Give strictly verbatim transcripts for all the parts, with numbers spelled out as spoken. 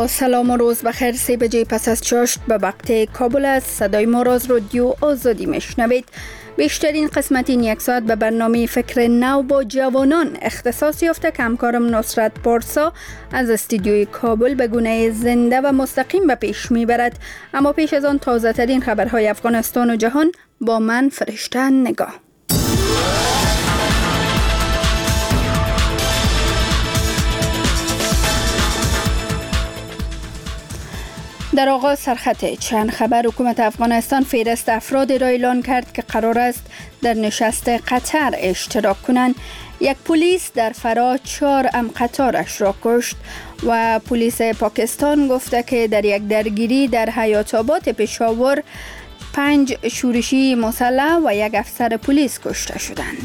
با سلام و روز بخیر. سه بجه پس از چاشت به وقت کابل است. صدای ما را از رادیو آزادی میشنوید. بیشترین قسمت این یک ساعت به برنامه فکر نو با جوانان اختصاص یافته که همکارم نصرت پارسا از استودیوی کابل به گونه زنده و مستقیم به پیش میبرد. اما پیش از آن تازه ترین خبرهای افغانستان و جهان با من فرشته نگاه. در آغاز سرخط چند خبر. حکومت افغانستان فهرست افرادی را اعلان کرد که قرار است در نشست قطر اشتراک کنند. یک پلیس در فرا چهار امقطارش را کشت و پلیس پاکستان گفته که در یک درگیری در حیات آباد پشاور پنج شورشی مسلح و یک افسر پلیس کشته شدند.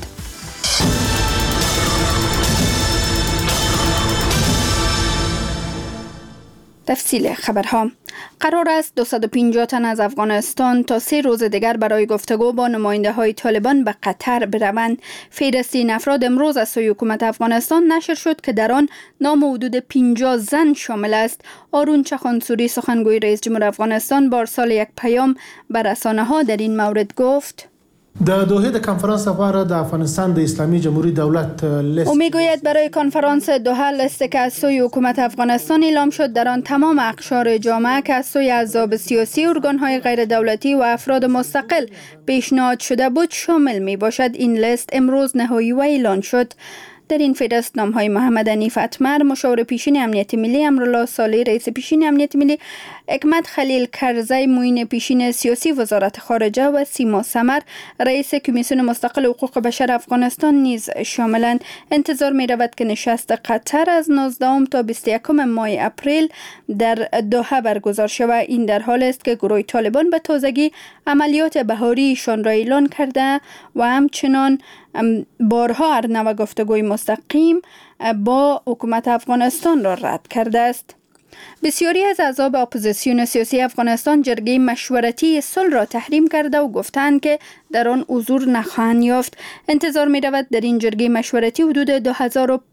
تفصیل خبرها. قرار است دویست و پنجاه تن از افغانستان تا سه روز دیگر برای گفتگو با نماینده های طالبان به قطر بروند. فهرست این افراد امروز از سوی حکومت افغانستان نشر شد که در آن نام حدود پنجاه زن شامل است. آرون چخانسوری سخنگوی رئیس جمهور افغانستان با ارسال یک پیام به رسانه‌ها در این مورد گفت: د دوحه د کنفرانس لپاره د افغانستان د اسلامي جمهوری دولت لیست او میگوید برای کنفرانس دوحه لیستی که از سوی حکومت افغانستان اعلام شد در آن تمام اقشار جامعه که از سوی احزاب سیاسی، ارگان‌های غیر دولتی و افراد مستقل پیشنهاد شده بود شامل می باشد. این لیست امروز نهایی و اعلان شد. در این فهرست نام‌های محمد حنیف اتمر مشاور پیشین امنیت ملی، امرالله صالح رئیس پیشین امنیت ملی، حکمت خلیل کرزی معین پیشین سیاسی وزارت خارجه و سیما سمر رئیس کمیسیون مستقل حقوق بشر افغانستان نیز شاملند. انتظار می رود که نشست قطر از نوزدهم تا بیست و یکم ماه اپریل در دوحه برگزار شود. این در حال است که گروه طالبان به تازگی عملیات بهاریشان را اعلان کرده و همچنان بارها ارنو گفتگوی مستقیم با حکومت افغانستان را رد کرده است. بسیاری از احزاب اپوزیسیون سیاسی افغانستان جرگه مشورتی صلح را تحریم کرده و گفتند که در آن حضور نخواهند یافت. انتظار می رود در این جرگه مشورتی حدود دو هزار و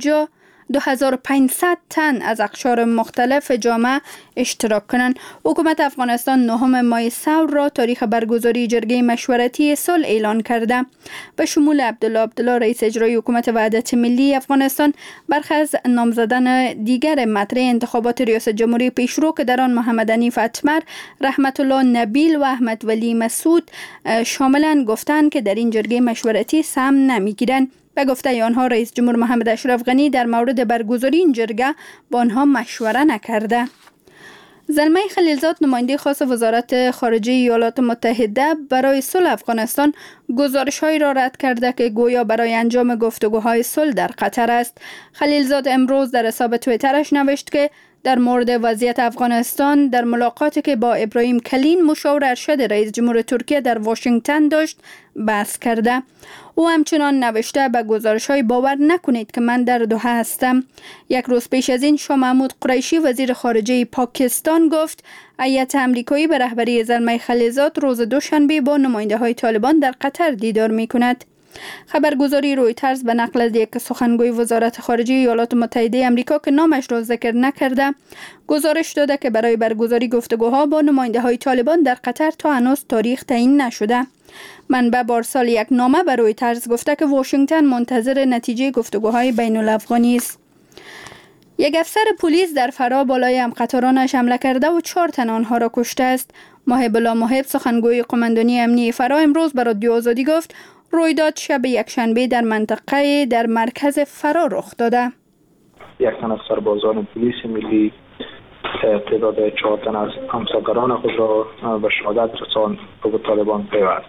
پانصد تن از اقشار مختلف جامعه اشتراک کنند. حکومت افغانستان نهم ماه سور را تاریخ برگزاری جرگه مشورتی صلح اعلان کرده. به شمول عبدالله عبدالله رئیس اجرایی حکومت وحدت ملی افغانستان، برخی از نامزدان دیگر مطرح انتخابات ریاست جمهوری پیشرو که در آن محمد حنیف اتمر، رحمت الله نبیل و احمد ولی مسعود شاملند، گفتند که در این جرگه مشورتی سهم نمیگیرند. به گفته آنها رئیس جمهور محمد اشرف غنی در مورد برگزاری این جرگه با آنها مشوره نکرده. زلمه خلیلزاد نماینده خاص وزارت خارجه ایالات متحده برای صلح افغانستان گزارش‌هایی را رد کرده که گویا برای انجام گفتگوهای صلح در قطر است. خلیلزاد امروز در حساب توییترش نوشت که در مورد وضعیت افغانستان در ملاقاتی که با ابراهیم کلین مشاور ارشد رئیس جمهور ترکیه در واشنگتن داشت بحث کرده. او همچنان نوشته: به گزارش‌های باور نکنید که من در دوحه هستم. یک روز پیش از این شاه محمود قریشی وزیر خارجه پاکستان گفت هیئت آمریکایی به رهبری زلمه خلیلزاد روز دوشنبه با نماینده‌های طالبان در قطر دیدار می‌کند. خبرگزاری رویترز به نقل از یک سخنگوی وزارت خارجه ایالات متحده آمریکا که نامش را ذکر نکرده گزارش داده که برای برگزاری گفتگوها با نماینده‌های طالبان در قطر تا هنوز تاریخ تعیین نشده. منبع بارسال یک نامه به رویترز گفته که واشنگتن منتظر نتیجه گفتگوهای بین الافغانی است. یک افسر پلیس در فرا بالای همقطارانش حمله کرده و چهار تن آنها را کشته است. محب الله محب سخنگوی قماندانی امنیتی فرا امروز به رادیو آزادی گفت رویداد شب یکشنبه در منطقه در مرکز فرا رخ داده. یک تن از سربازان پلیس ملی تعداد چهار تن از همسران خود را به شهادت رساند و به طالبان پیوست.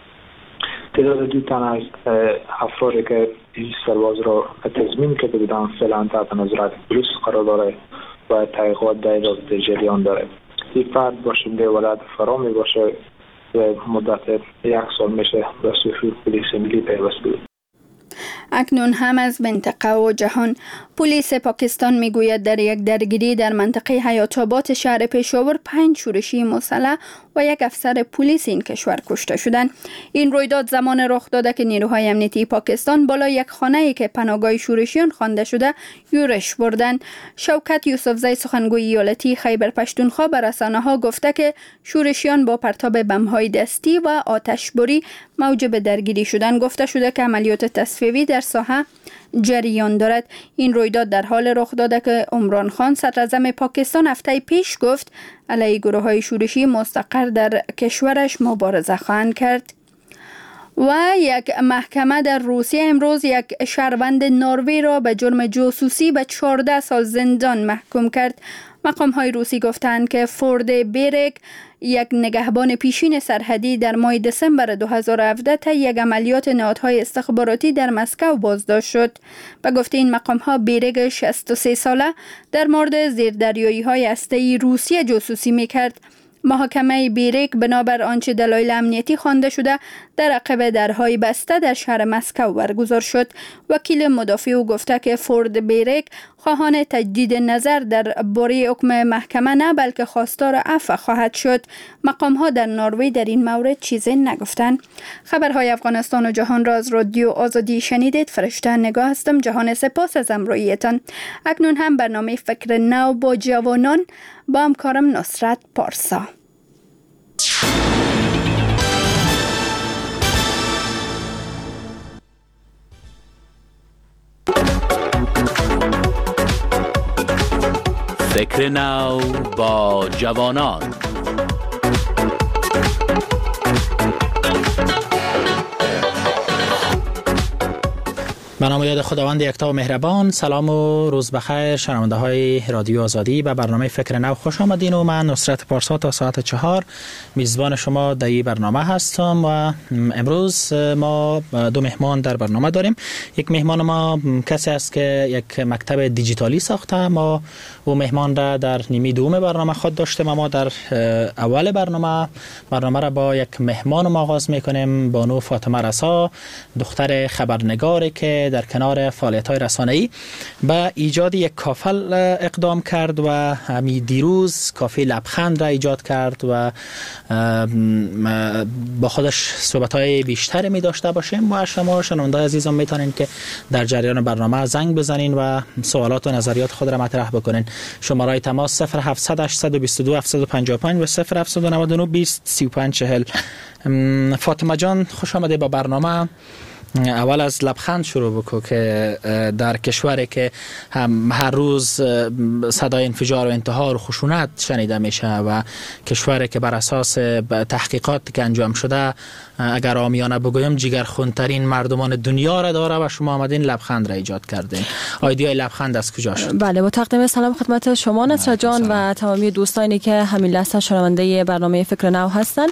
تعداد دو تن از افرادی که این سرباز را تضمین کرده بودند فعلا تحت نظارت پلیس قرار داره و تحقیقات در جریان داره. این فرد باشنده ولایت فرا می باشه و مدت یک سال میشه به سوی پلیس ملی پیوسته بود. اکنون هم از منطقه و جهان. پلیس پاکستان میگوید در یک درگیری در منطقه حیات آباد شهر پشاور پنج شورشی مسلح و یک افسر پلیس این کشور کشته شدند. این رویداد زمان رخ داده که نیروهای امنیتی پاکستان بالا یک خانه‌ای که پناهگاه شورشیان خوانده شده یورش بردند. شوکت یوسفزی سخنگوی ایالتی خیبر پشتونخوا به رسانه‌ها گفته که شورشیان با پرتاب بم‌های دستی و آتشباری موجب درگیری شدن. گفته شده که عملیات تصفیه‌ای در ساحه جریان دارد. این رویداد در حال رخ داده که عمران خان صدراعظم پاکستان هفته پیش گفت علیه گروه‌های شورشی مستقر در کشورش مبارزه خواهند کرد. و یک محکمه در روسیه امروز یک شهروند نروژ را به جرم جاسوسی به چهارده سال زندان محکوم کرد. مقام‌های روسی گفتند که فورد بیرک یک نگهبان پیشین سرحدی در ماه دسامبر دو هزار و هفده تا یک عملیات نهادهای استخباراتی در مسکو بازداشت شد. به گفته این مقام‌ها بیرک شصت و سه ساله در مورد زیردریایی‌های هسته‌ای روسیه جاسوسی می‌کرد. محاکمه بیرک بنابر آنچه دلایل امنیتی خوانده شده در عقب درهای بسته در شهر مسکو برگزار شد. وکیل مدافع او گفته که فورد بیرک خواهان تجدید نظر در باره حکم محکمه نه بلکه خواستار عفو خواهد شد. مقام ها در نروژ در این مورد چیزی نگفتند. خبرهای افغانستان و جهان را از رادیو آزادی شنیدید. فرشته نگاه هستم. جهان سپاس از همراهیتان. اکنون هم برنامه فکر نو با جوانان با همکارم نصرت پارسا. فکر نو با جوانان. به نام یاد خداوند یکتا و مهربان. سلام و روز بخیر شنونده های رادیو آزادی. به برنامه فکر نو خوش آمدین و من نصرت پارسا تا ساعت چهار میزبان شما در این برنامه هستم و امروز ما دو مهمان در برنامه داریم. یک مهمان ما کسی است که یک مکتب دیجیتالی ساخته. ما او مهمان را در نیمه دوم برنامه خود داشتیم. ما در اول برنامه برنامه را با یک مهمان آغاز میکنیم. بانو فاطمه رسا، دختر خبرنگاری که در کنار فعالیت‌های رسانه‌ای به ایجاد یک کافه اقدام کرد و همین دیروز کافه لبخند را ایجاد کرد و با خودش صحبت‌های بیشتر می داشته باشیم و شما شنونده عزیزان میتونین که در جریان برنامه زنگ بزنین و سوالات و نظریات خود را مطرح بکنین. شماره تماس صفر هفتصد هشتصد و بیست و دو هفتصد و پنجاه و پنج و صفر هفتصد و نود و نه بیست سی و پنج چهل. فاطمه جان خوش آمده با برنامه. اول از لبخند شروع بکو که در کشوری که هم هر روز صدای انفجار و انتحار و خشونت شنیده میشه و کشوری که بر اساس تحقیقات که انجام شده اگر عامیانه بگویم جگرخونترین مردمان دنیا را داره و شما آمدین لبخند را ایجاد کردین. ایده لبخند از کجا شد؟ بله، با تقدیم سلام خدمت شما نصرت جان و تمامی دوستانی که همین لحظه شنونده برنامه فکر نو هستن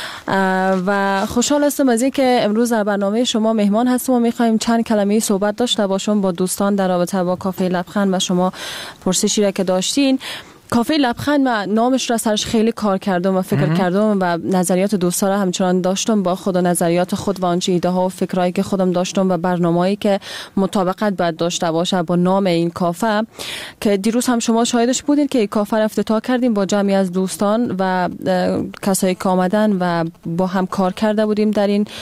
و خوشحال هستم از این که امروز در برنامه شما مهمان هستم و میخوایم چند کلمه صحبت داشته باشم با دوستان در رابطه با کافه لبخند و شما پرسشی را که داشتین. کافه لبخند من نامش را سرش خیلی کار کردم و فکر کردم و نظریات دوستا را همچنان داشتم با خود و نظریات خود و آنچه ایده ها و فکرایی که خودم داشتم و برنامه‌ای که مطابقت باید داشته باشه با نام این کافه که دیروز هم شما شاهدش بودین که این کافه را افتتاح کردیم با جمعی از دوستان و کسایی که آمدن و با هم کار کرده بودیم در این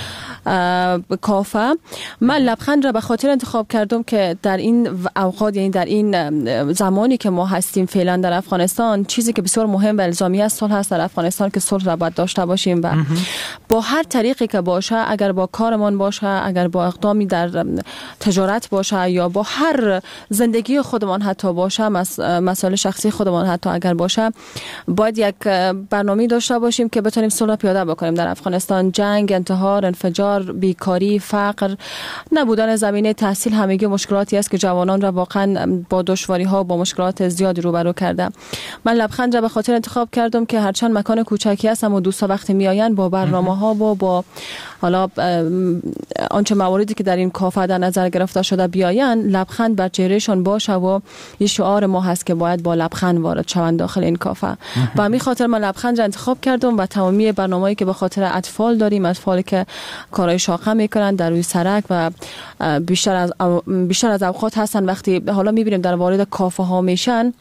کافه. من لبخند را به خاطر انتخاب کردم که در این اوقات، یعنی در این زمانی که ما هستیم فعلا در افغانستان، چیزی که بسیار مهم و الزامی است صلح است در افغانستان که صلح را باید داشته باشیم و با هر طریقی که باشه، اگر با کارمان باشه، اگر با اقدامی در تجارت باشه یا با هر زندگی خودمان حتی باشه، مسائل شخصی خودمان حتی اگر باشه، باید یک برنامه داشته باشیم که بتونیم صلح پیاده بکنیم در افغانستان. جنگ، انتحار، انفجار، بیکاری، فقر، نبودن زمینه تحصیل همگی مشکلاتی است که جوانان را واقعا با دشواری ها با مشکلات زیادی روبرو کرده. من لبخند را به خاطر انتخاب کردم که هرچند مکان کوچکی است اما دوستا وقتی میآیند با برنامه ها و با حالا آنچه مواردی که در این کافه در نظر گرفته شده بیاین، لبخند بر چهرهشان باشه و یه شعار ما هست که باید با لبخند وارد شوند داخل این کافه. و همین خاطر من لبخند را انتخاب کردم و تمامی برنامه‌ای که به خاطر اطفال داریم، اطفالی که کارهای شاقه میکنن در روی سرک و بیشتر از بیشتر از اوقات هستن وقتی حالا میبینیم در وارد کافه ها میشن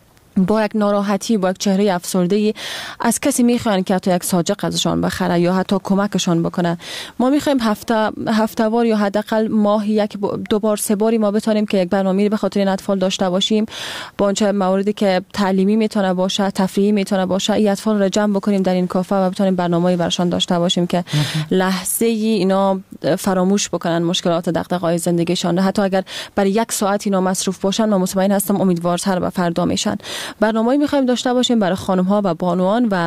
با یک ناراحتی، با یک چهره افسردگی از کسی میخوان که حتی یک ساجق ازشان بخره یا حتی کمکشان بکنه. ما میخوایم هفته هفته وار یا حداقل ماه یک دو بار سه باری ما بتونیم که یک برنامه‌ای به خاطر این اطفال داشته باشیم، با آنچه مواردی که تعلیمی میتونه باشه، تفریحی میتونه باشه، این اطفال رو جمع بکنیم در این کافه و بتونیم برنامه‌ای براشون داشته باشیم که لحظه ای اینا فراموش بکنن مشکلات و دغدغه‌های زندگیشان. حتی اگر برای یک ساعت اینا مصروف باشن، من مطمئن هستم امیدوارتر به فردا میشن. برنامه‌ای می‌خوایم داشته باشیم برای خانم‌ها و بانوان و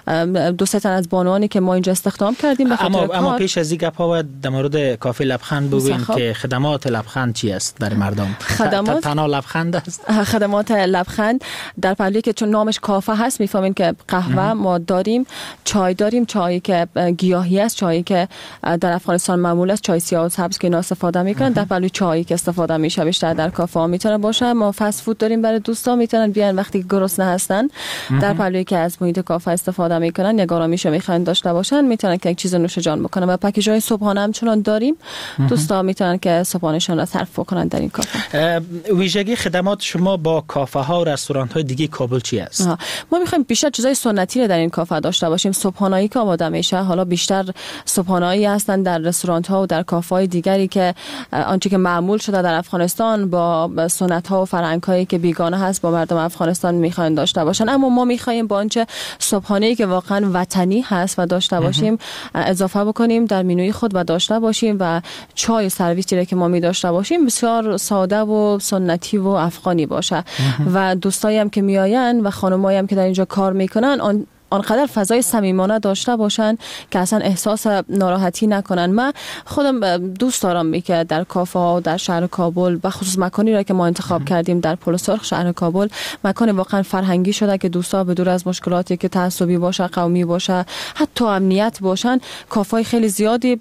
دو سه تن از بانوانی که ما اینجا استخدام کردیم به خاطر اما کار. اما پیش از این گپ‌ها در مورد کافه لبخند بگوییم که خدمات لبخند چی است برای مردم؟ خدمات تنها لبخند است. خدمات لبخند در پهلوی که چون نامش کافه هست می‌فهمین که قهوه ما داریم، چای داریم، چایی که گیاهی است، چایی که در افغانستان معمول است، چای سیاه و سبز که اینا استفاده می‌کنن. در پهلوی چایی که استفاده میشه بیشتر در کافه ها میتونه باشه. ما فست فود داریم برای دوستان، میتونن بیان وقتی گرسنه هستن در پهلوی که از محیط کافه استفاده میکنن یا آرامش میخوان داشته باشن، میتونن که یک چیز نوش جان بکنن. و پکیج‌های صبحانه هم چنان داریم، دوستا میتونن که صبحانهشون را صرف کنن در این کافه. ویژگی خدمات شما با کافه ها و رستوران های دیگه کابل چی است؟ ما میخوایم بیشتر چیزای سنتی رو در این کافه داشته باشیم. صبحانه‌ای که آماده میشه، حالا بیشتر صبحانه‌ای هستن در رستوران ها و در کافه های دیگری که آنچه که معمول شده در افغانستان با سنت ها و فرهنگ هایی که بیگانه هست با مردم افغانستان میخواین داشته باشن. اما ما میخوایم با آنچه صبحانه‌ای که واقعا وطنی هست و داشته باشیم اضافه بکنیم در منوی خود و داشته باشیم و چای سرویسی را که ما می داشته باشیم بسیار ساده و سنتی و افغانی باشه. و دوستایی هم که میآین و خانمایی هم که در اینجا کار میکنن آن آنقدر فضای صمیمانه داشته باشن که اصلا احساس ناراحتی نکنن. من خودم دوست دارم که در کافه ها در شهر کابل و خصوص مکانی را که ما انتخاب کردیم در پل سرخ شهر کابل، مکان واقعا فرهنگی شده که دوستا به دور از مشکلاتی که تعصبی باشه، قومی باشه، حتی امنیت باشن، کافه‌های خیلی زیادی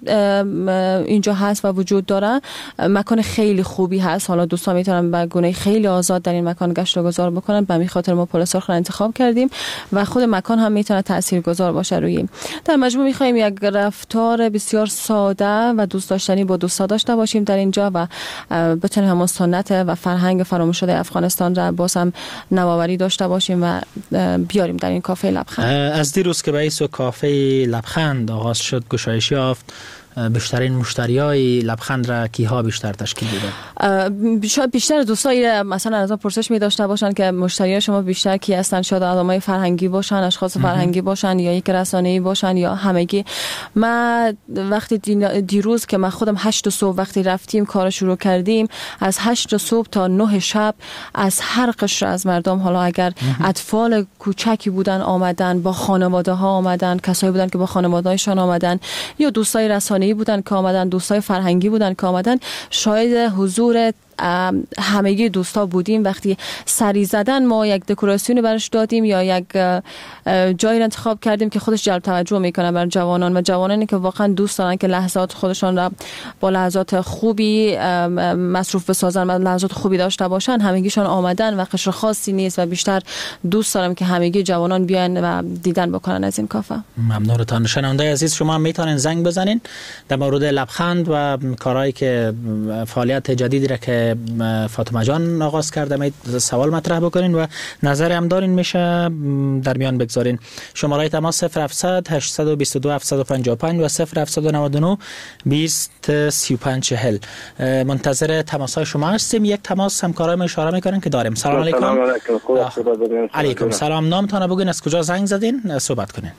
اینجا هست و وجود داره. مکان خیلی خوبی هست. حالا دوستا میتونن به گونه خیلی آزاد در این مکان گشت و گذار بکنن. به همین خاطر ما پل سرخ را انتخاب کردیم و خود مکان هم میتونه تاثیرگذار باشه روی. در مجموع میخوایم یک رفتار بسیار ساده و دوست داشتنی با دوستا داشته باشیم در اینجا و بتونیم همون سنت و فرهنگ فراموش شده افغانستان را باز هم نوآوری داشته باشیم و بیاریم در این کافه لبخند. از دیروز که به اسم کافه لبخند آغاز شد گشایش یافت، بیشترین مشتریای لبخند را کیها بیشتر تشکیل میدن؟ شاید بیشتر دوستایی مثلا از ما پرسش می داشته باشن که مشتریای شما بیشتر کی هستن؟ شاید آدمای فرهنگی باشن، اشخاص فرهنگی باشن یا یک رسانه‌ای باشن یا همگی. من وقتی دیروز که من خودم هشت صبح وقتی رفتیم کار شروع کردیم، از هشت صبح تا نه شب از هر قشر از مردم، حالا اگر اطفال کوچکی بودن آمدن، با خانواده ها آمدن، کسایی بودن که با خانواده‌هاشون آمدن یا دوستای رسانه‌ای بودن که آمدن، دوستای فرهنگی بودن که آمدن، شاید حضور همگی دوستا بودیم. وقتی سری زدن ما یک دکوراسیون برش دادیم یا یک جایی را انتخاب کردیم که خودش جلب توجه میکنه بر جوانان و جوانانی که واقعا دوست دارن که لحظات خودشان را با لحظات خوبی مصروف بسازن و لحظات خوبی داشته باشن. همگیشان آمدن و قشر خاصی نیست و بیشتر دوست دارم که همگی جوانان بیان و دیدن بکنن از این کافه. ممنونتان. شنونده عزیز، شما هم میتونین زنگ بزنین در مورد لبخند و کارهایی که فعالیت جدیدی را که فاطمه جان آغاز کرده می سوال مطرح بکنین و نظر هم دارین میشه در میان بگذارین. شماره تماس صفر هفتصد هشتصد و بیست و دو هفتصد و پنجاه و پنج و صفر هفتصد و نود و نه بیست سی و پنج چهل. منتظر تماس های شما هستیم. یک تماس همکارای ما اشاره میکنن که داریم. سلام علیکم. سلام علیکم. علیکم سلام. نامتون بگین، از کجا زنگ زدین، صحبت کنین.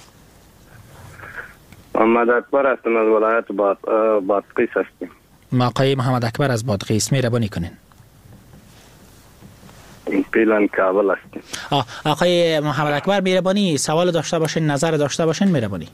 محمد اکبر هستم از ولایت بادغیس هستیم. آقای محمد اکبر از بادغیس، مهربانی کنین. پیلان کابل هستیم. آقای محمد اکبر مهربانی سوال داشته باشین، نظر داشته باشین، مهربانی.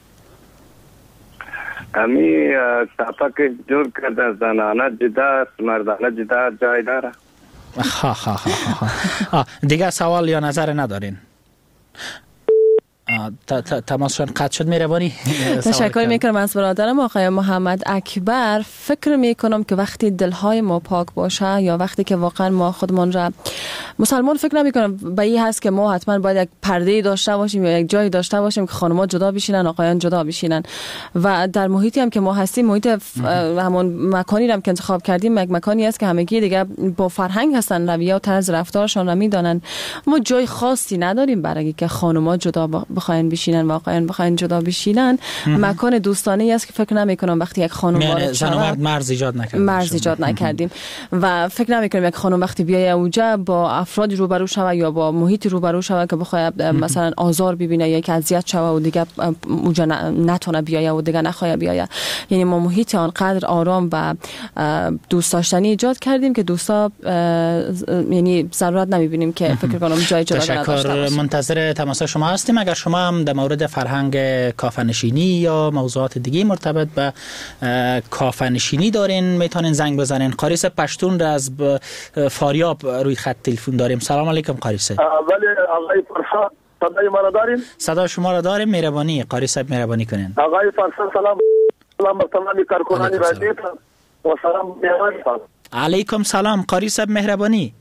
امی کافه که جور کرده زنانه جدا است مردانه جدا جای داره؟ ها ها ها ها دیگه سوال یا نظر ندارین؟ تماسشان قطع شد. مهربانی. تشکر میکنم از برادرم آقای محمد اکبر. فکر میکنم که وقتی دلهای ما پاک باشه یا وقتی که واقعا ما خودمان را مسلمان فکر نمیکنم به این هست که ما حتما باید یک پرده داشته باشیم یا یک جایی داشته باشیم که خانم‌ها جدا بشینن آقایان جدا بشینن. و در محیطی هم که ما هستیم، محیط همون مکانی هم که انتخاب کردیم یک مکانی است که همگی دیگه با فرهنگ هستن، رویه و طرز رفتارشان را میدانن. ما جای خاصی نداریم برای که خانم‌ها جدا بخواین بشینن و آقایان بخواین جدا بشینن. مکان دوستانه است که فکر نمی‌کنم وقتی یک خانم وارد زن و مرد مرز ایجاد نکردیم مرز ایجاد نکردیم و فکر نمی‌کنم یک خانم وقتی بیای اونجا با افراد روبرو شود یا با محیط روبرو شود که بخواد مثلا آزار ببینه یا که اذیت شود و دیگه اونجا نتونه بیایه و دیگه نخواد بیایه. یعنی ما محیط آنقدر آرام و دوست داشتنی ایجاد کردیم که دوستا یعنی ضرورت نمی‌بینیم که فکر کنم جای جدا داشته باشیم. منتظر تماس شما هستیم. اگر شما هم در مورد فرهنگ کافه‌نشینی یا موضوعات دیگه مرتبط به کافه‌نشینی دارین میتونین زنگ بزنین. قاری صاحب پشتون را از فاریاب روی خط تلفن داریم. سلام علیکم قاری صاحب. بله آقای فرشاد صدای ما را دارین؟ صدا شما را داریم. مهربانی قاری صاحب مهربانی کنین. آقای فرشاد سلام سلام بر تمامی کارکنان رادیو و سلام میهمان. علیکم سلام قاری صاحب مهربانی.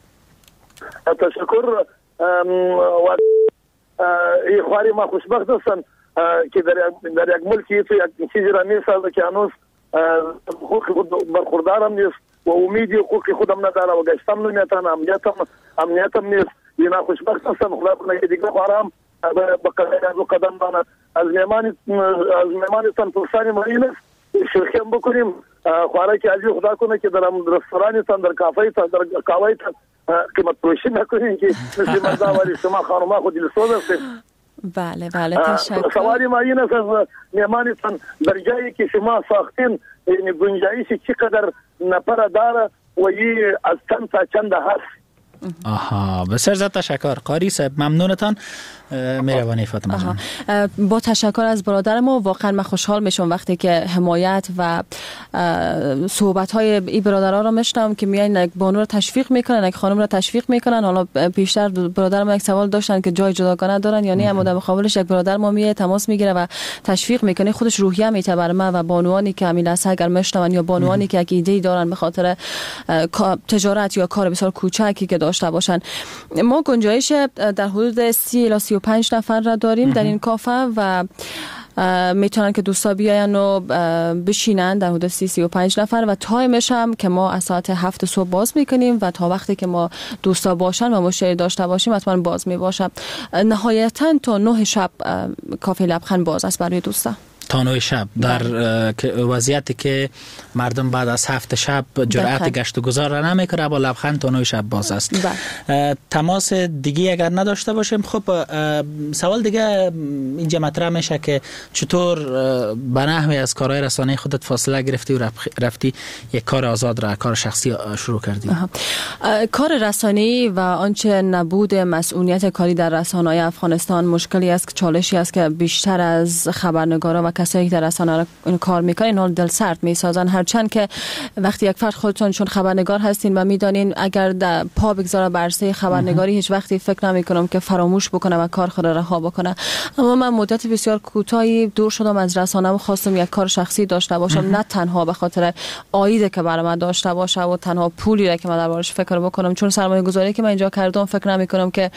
تشکر و ای خواری ما خوشبخت هستم که در در یک ملکی تو یک چیزی را میسازه که هنوز حقوق خود برخوردارم نیست و امیدی حقوق خودم نداره و گشتم نمیتونم، امنیتم امنیتم نیست. اینا خوشبخت هستم. خدا کنه که دیگه خوارم به قدم قدم بانه از میمان از میمانتان پرسانی مهینه شرکم بکنیم. خواره که عزیز خدا کنه که در رستورانتان در کافه‌تان در قهوه‌تان قیمت فروشی نکنین که مثل مردا ولی شما خانم‌ها خود دلسوز هستید. بله بله تشکر. سواری ما این است از میمانتان در جایی که شما ساختین یعنی گنجایشی چقدر نفر داره و این از چند تا چند هست. آها بسیار زیاد تشکر قاری صاحب ممنونتان. مهربانی فاطمه جان. با تشکر از برادر ما. واقعا من خوشحال میشم وقتی که حمایت و صحبت های این برادرها رو میشنم که میان یک بانو رو تشویق میکنن، یک خانم رو تشویق میکنن. حالا پیشتر برادر ما یک سوال داشتن که جای جداگانه دارن یا نه، اما در مقابلش یک برادر ما میاد تماس میگیره و تشویق میکنه. خودش روحیه میته بر من و بانوانی که همین لحظه اگر میشنون یا بانوانی که یک ایده دارن به خاطر تجارت یا کار بسیار کوچکی که داشته باشن. ما گنجایش در حدود سی الی سی و پنج نفر را داریم در این کافه و میتونن که دوستا بیاین و بشینن در حدود سی سی و پنج نفر و تایمش هم که ما از ساعت هفت صبح باز میکنیم و تا وقتی که ما دوستا باشن و مشتری داشته باشیم حتما باز میباشه. نهایتا تا نه شب کافه لبخند باز است برای دوستا. تا نه شب در وضعیتی که مردم بعد از هفت شب جرأت گشت و گذار را نمیکنه با لبخند تا نه شب باز است. تماس دیگه اگر نداشته باشیم خب سوال دیگه اینجا مطرح میشه که چطور به نحوی از کارهای رسانه خودت فاصله گرفتی و رفتی یک کار آزاد را کار شخصی شروع کردی؟ کار رسانه‌ای و آنچه نبود مسئولیت کاری در رسانه‌های افغانستان مشکلی است، چالشی است که بیشتر از خبرنگارا و کسایی که در رسانه کار میکنن حال دل سرد میسازن. هرچند که وقتی یک فرد خودتون چون خبرنگار هستین و میدانین اگر در پا بگذاره بر عرصه خبرنگاری هیچ وقتی فکر نمیکنم که فراموش بکنه و کار خود را رها بکنه. اما من مدت بسیار کوتاهی دور شدم از رسانه و خواستم یک کار شخصی داشته باشم، نه تنها به خاطر عایدی که برام داشته باشه و تنها پولی را که من دربارش فکر بکنم، چون سرمایه گذاری که من اینجا کردم فکر نمیکنم که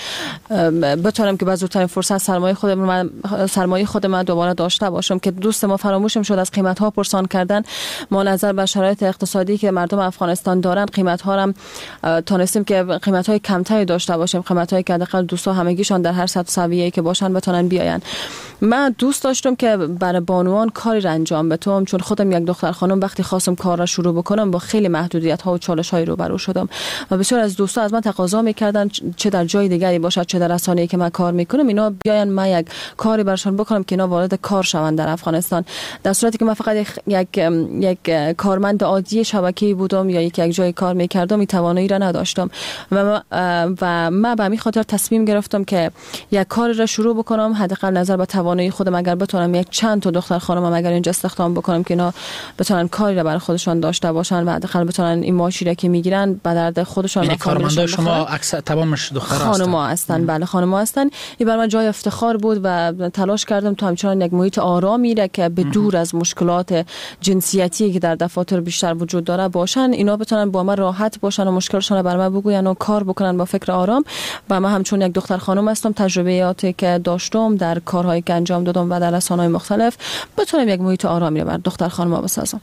بتونم که به زودترین فرصت سرمایه خود من سرمایه خود من دوباره داشته باشم. که دوست ما فراموشم شد از قیمت ها پرسان کردن. ما نظر به شرایط اقتصادی که مردم افغانستان دارن قیمت ها هم تونستیم که قیمت های کمتری داشته باشیم، قیمت هایی که حداقل دوستا همگیشان در هر سطح سویه‌ای که باشن بتونن بیاین. من دوست داشتم که برای بانوان کاری را انجام بدم، چون خودم یک دختر خانم وقتی خواستم کار را شروع بکنم با خیلی محدودیت ها و چالش های روبرو شدم و بسیار از دوستا از من تقاضا میکردن چه در جای دیگری باشد چه در رسانه‌ای که من کار میکنم اینا بیاین من یک کاری برشون بکنم که اینا وارد کار شوند در افغانستان. در صورتی که من فقط یک یک, یک کارمند عادی شبکه‌ای بودم یا یک یک جای کار میکردم این توانایی را نداشتم و و من به همین خاطر تصمیم گرفتم که یک کار را شروع بکنم، حداقل نظر به توان توانایی خودم اگر بتونم یک چند تا دختر خانم اگر اینجا استخدام بکنم که اینا بتونن کاری رو برای خودشون داشته باشن و حداقل بتونن این معاشی را که میگیرن به درد خودشون و کارمندای شما اکثر تمامش دخترها هستن؟ خانم‌ها هستن. بله خانم‌ها هستن. این برای من جای افتخار بود و تلاش کردم تا همچنان یک محیط آرامی را که به دور از مشکلات جنسیتی که در دفاتر بیشتر وجود داره باشن، اینا بتونن با من راحت باشن و مشکلشون رو برام بگوین و کار بکنن با فکر آرام. و من همچون یک دختر خانم هستم، تجربیاتی که داشتم در کارهایی که انجام دادم و در رسانه‌های مختلف بتونم یک محیط آرامی رو بر دختر خانم‌ها بسازم.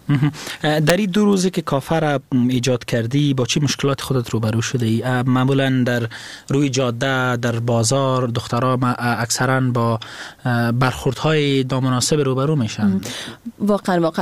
در این دو روزی که کافه را ایجاد کردی با چه مشکلات خودت روبرو شده ای؟ معمولا در روی جاده، در بازار دخترها اکثرا با برخوردهای نامناسب روبرو میشن. واقعا واقعا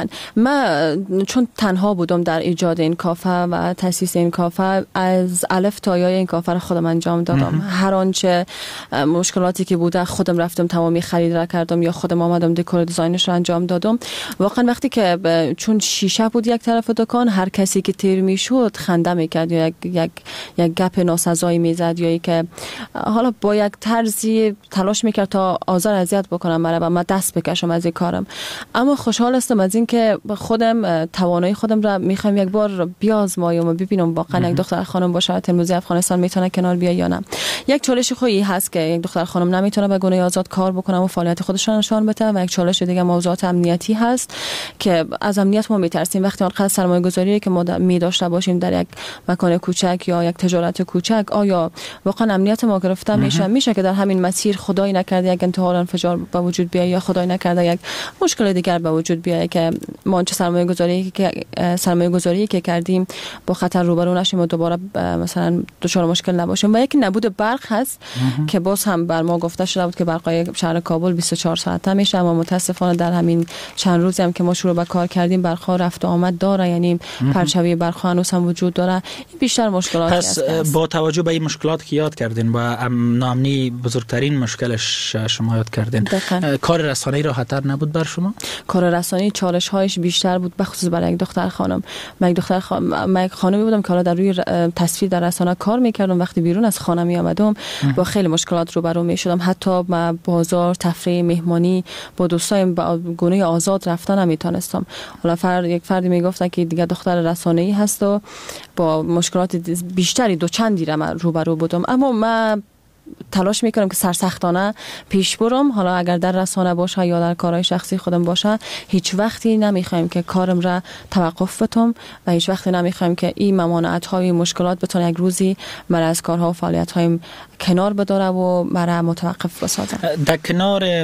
من چون تنها بودم در ایجاد این کافه و تاسیس این کافه، از الف تا یای این کافه را خودم انجام دادم. هر آنچه مشکلاتی که بوده خودم رفتم تمامی خرید را کردم یا خودم آمدم دکور دیزاینش را انجام دادم. واقعا وقتی که چون شیشه بود یک طرف دکان، هر کسی که تیر میشد خنده میکرد یا یک یک یک گپ ناسزایی میزد یا که حالا با یک طرزی تلاش میکرد تا آزار اذیت بکنم مرا و من دست بکشم از این کارم. اما خوشحال هستم از این که خودم توانایی خودم را میخوام یک بار بیازمایم و ببینم واقعا یک دختر خانم با شرایط امروزی افغانستان میتونه کنار بیاد یا نه. یک چالش خویی هست که یک دختر خانم نمیتونه به گونه آزاد کار بکنه و فعالیت خودش را نشان بده و یک چالش دیگه موضوعات امنیتی هست که از امنیت ما میترسیم. وقتی آنقدر سرمایه گذاری که ما می داشته باشیم در یک مکان کوچک یا یک تجارت کوچک، آیا واقعا امنیت ما گرفته میشه؟ میشه که در همین مسیر خدای نکرده یک انتحار انفجار به وجود بیاد یا خدای نکرده یک مشکل دیگر به وجود بیاد که ما چه سرمایه گذاری که سرمایه گذاری که کردیم با خطر روبرو نشیم و دوباره مثلا دچار مشکل نباشیم. و یکی نبود برق هست که باز هم بر ما گفته شده بود که برقای شهر کابل بیست و چهار ساعته میشه، اما متاسفانه در همین چند روزی هم که ما شروع به کار کردیم برق‌ها رفت و آمد داره، یعنی پرچاوی برق‌ها هنوز هم وجود داره. این بیشتر مشکلاتی است. پس با توجه به این مشکلات که یاد کردین و ناامنی بزرگترین مشکلش شما یاد کردین، دقیقا. کار رسانه‌ای راحت‌تر نبود بر شما؟ کار رسانه‌ای چالش هایش بیشتر بود، بخصوص برای یک دختر خانم. من یک دختر خانم من یک خانمی بودم که حالا در روی تصویر در رسانه کار می‌کردم. وقتی بیرون از خانه می آمدم با خیلی مشکلات روبرو می‌شدم، حتی با بازار، تفریح، مهمانی با دوستایم با گونه آزاد رفتن نمی‌تونستم. حالا فرد یک فردی میگفت که دیگه دختر رسانه‌ای هست و با مشکلات بیشتری دو چندی را من روبرو بودم. اما من تلاش میکنم که سرسختانه پیش برم. حالا اگر در رسانه باشه یا در کارهای شخصی خودم باشه، هیچ وقتی نمیخوایم که کارم را توقف بدم و هیچ وقتی نمیخوایم که این ممانعت های مشکلات بتونه یک روزی مرا از کارها و فعالیت هایم کنار بداره و مرا متوقف بسازه. در کنار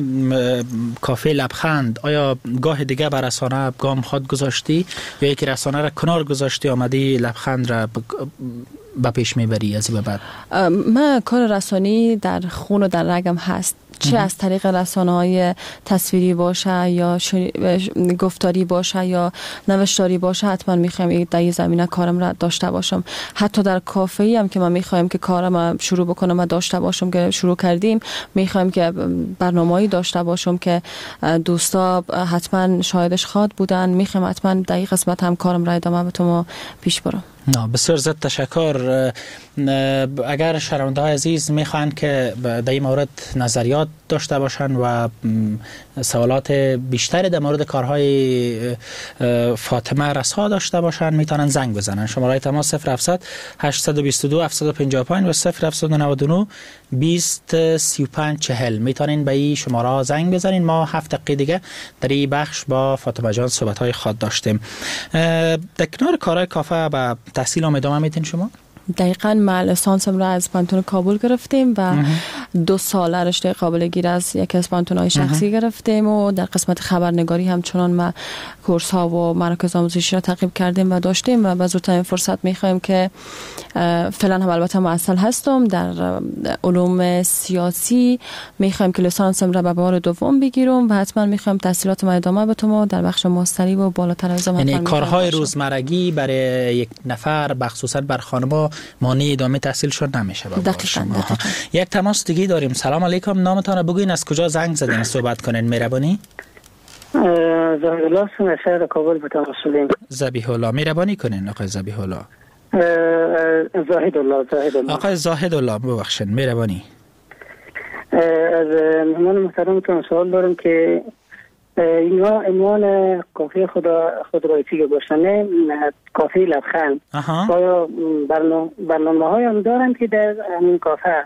کافه لبخند آیا گاه دیگه بر رسانه گام خود گذاشتی یا یکی رسانه را کنار گذاشتی آمدی لبخند را با پیش میبری از این بعد؟ من کار رسانی در خون و در رگم هست، چه از طریق رسانه‌های تصویری باشه یا گفتاری باشه یا نوشتاری باشه، حتما میخوام در این زمینه کارم را داشته باشم. حتی در کافه‌ای هم که من میخوایم که کارم شروع بکنم و داشته باشم که شروع کردیم، میخوایم که برنامه‌ای داشته باشم که دوستا حتما شاهدش خواد بودن. میخوام حتما در این قسمت هم کارم را ادامه بدم و پیش برم. نه بسیار زیاد تشکر. اگر شنونده های عزیز میخوان که در این مورد نظریات داشته باشن و سوالات بیشتری در مورد کارهای فاطمه رسا داشته باشن، میتونن زنگ بزنن. شماره تماس صفر هفتصد هشتصد و بیست و دو هفتصد و پنجاه و پنج و صفر هفتصد و نود و نه بیست سی و پنج چهل. میتونین به این شماره زنگ بزنین. ما هفت دقیقه دیگه در این بخش با فاطمه جان صحبت های خود داشتیم. در کنار کارهای کافه و تحصیل هم ادامه میتین شما؟ دقیقاً من لیسانسم را از پانتون کابل گرفتیم و دو ساله رشته قابل گیر از یک از پانتون‌های شخصی گرفتیم و در قسمت خبرنگاری همچنان ما کورس ها و مراکز آموزشی را تعقیب کردیم و داشتیم و به زودترین فرصت می‌خوایم که فعلا هم البته معسل هستم در علوم سیاسی، می‌خوایم که لیسانسم را به بار دوم بگیرم و حتما می‌خوایم تحصیلاتم ادامه بدم و در بخش ماستری و بالاتر از آن. یعنی کارهای روزمرگی برای یک نفر بخصوصا بر خانم‌ها مانع ادامه تحصیلشون نمیشه. دقیقاً دقیقاً. یک تماس دیگه داریم. سلام علیکم، نامتون رو بگوین، از کجا زنگ زدین صحبت کنین؟ مهربانی. زبیح الله از شهر کابل به تماس شدیم. زبیح الله، مهربانی کنین آقای زبیح الله. زاهد الله زاهد الله آقای زاهد الله ببخشید، مهربانی. از مهمان محترمتون سوال دارم که اینها عنوان کافه خود خودرویتی که گوشنه کافه لبخند آیا برنامه های هم دارن که در همین کافه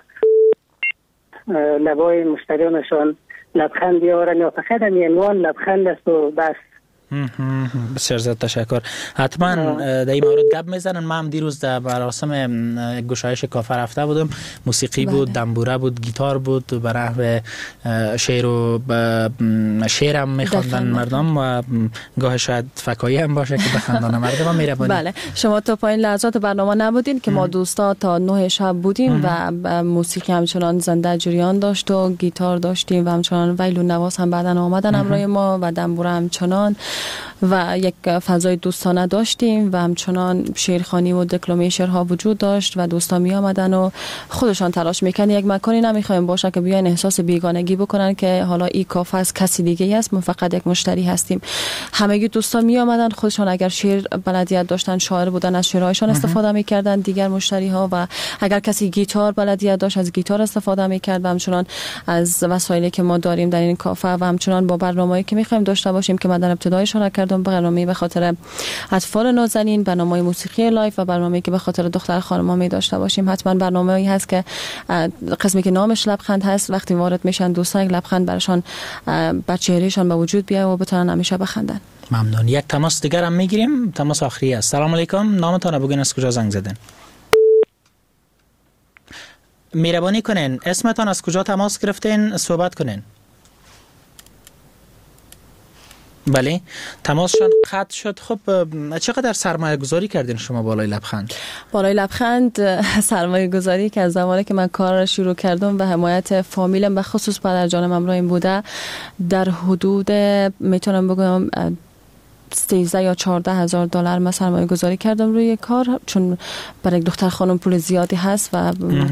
لبای مشتریانشان لبخند بیاورن یا فقط همین عنوان لبخند است و بس؟ بسیار زیاد تشکر. حتما در این مورد گپ میزنن. من هم دیروز در مراسم گشایش کافه رفته بودم. موسیقی بله. بود، دنبوره بود، گیتار بود، به نحو شعر و شعر هم میخواندن مردم و گاه شاید فکایی هم باشه که بخندان مردم هم میره. بله شما تا پایین لحظات برنامه نبودین که ما دوستا تا نه شب بودیم و موسیقی همچنان زنده جریان داشت و گیتار داشتیم و همچنان ویلو نواز هم بعدن آمدن همراه ما و دنبوره همچنان و یک فضای دوستانه داشتیم و همچنان شعرخوانی و دکلمه شعرها وجود داشت و دوستا می آمدن و خودشان تلاش میکنن یک مکانی نمیخوایم باشه که بیاین احساس بیگانگی بکنن که حالا این کافه از کسی دیگه است، ما فقط یک مشتری هستیم. همگی دوستا می آمدن، خودشان اگر شعر بلدیت داشتن شاعر بودن از شعرهایشان استفاده میکردن دیگر مشتری ها و اگر کسی گیتار بلدیت داشت از گیتار استفاده میکرد و همچنان از وسایلی که ما داریم در این کافه و همچنان با برنامه‌ای که میخوایم داشته باشیم که من در ابتدای اشاره کردم برنامه به خاطر اطفال نازنین، برنامه موسیقی لایف و برنامه‌ای که به خاطر دختر خانم‌ها می داشته باشیم. حتما برنامه‌ای هست که قسمی که نامش لبخند هست، وقتی وارد میشن دوستا یک لبخند براشون بر چهرهشان به وجود بیاد و بتونن همیشه بخندن. ممنون. یک تماس دیگر هم میگیریم. تماس آخری است. سلام علیکم. نامتون بگین، از کجا زنگ زدین؟ مهربانی کنین اسمتون، از کجا تماس گرفتین، صحبت کنین. بله تماسشان قطع شد. خب چقدر سرمایه گذاری کردین شما بالای لبخند؟ بالای لبخند سرمایه گذاری که از زمانی که من کار را شروع کردم و حمایت فامیلم به خصوص پدر جانم همراهم بوده در حدود میتونم بگم سیزده یا چهارده هزار دلار من سرمایه گذاری کردم روی کار، چون برای دختر خانم پول زیادی هست و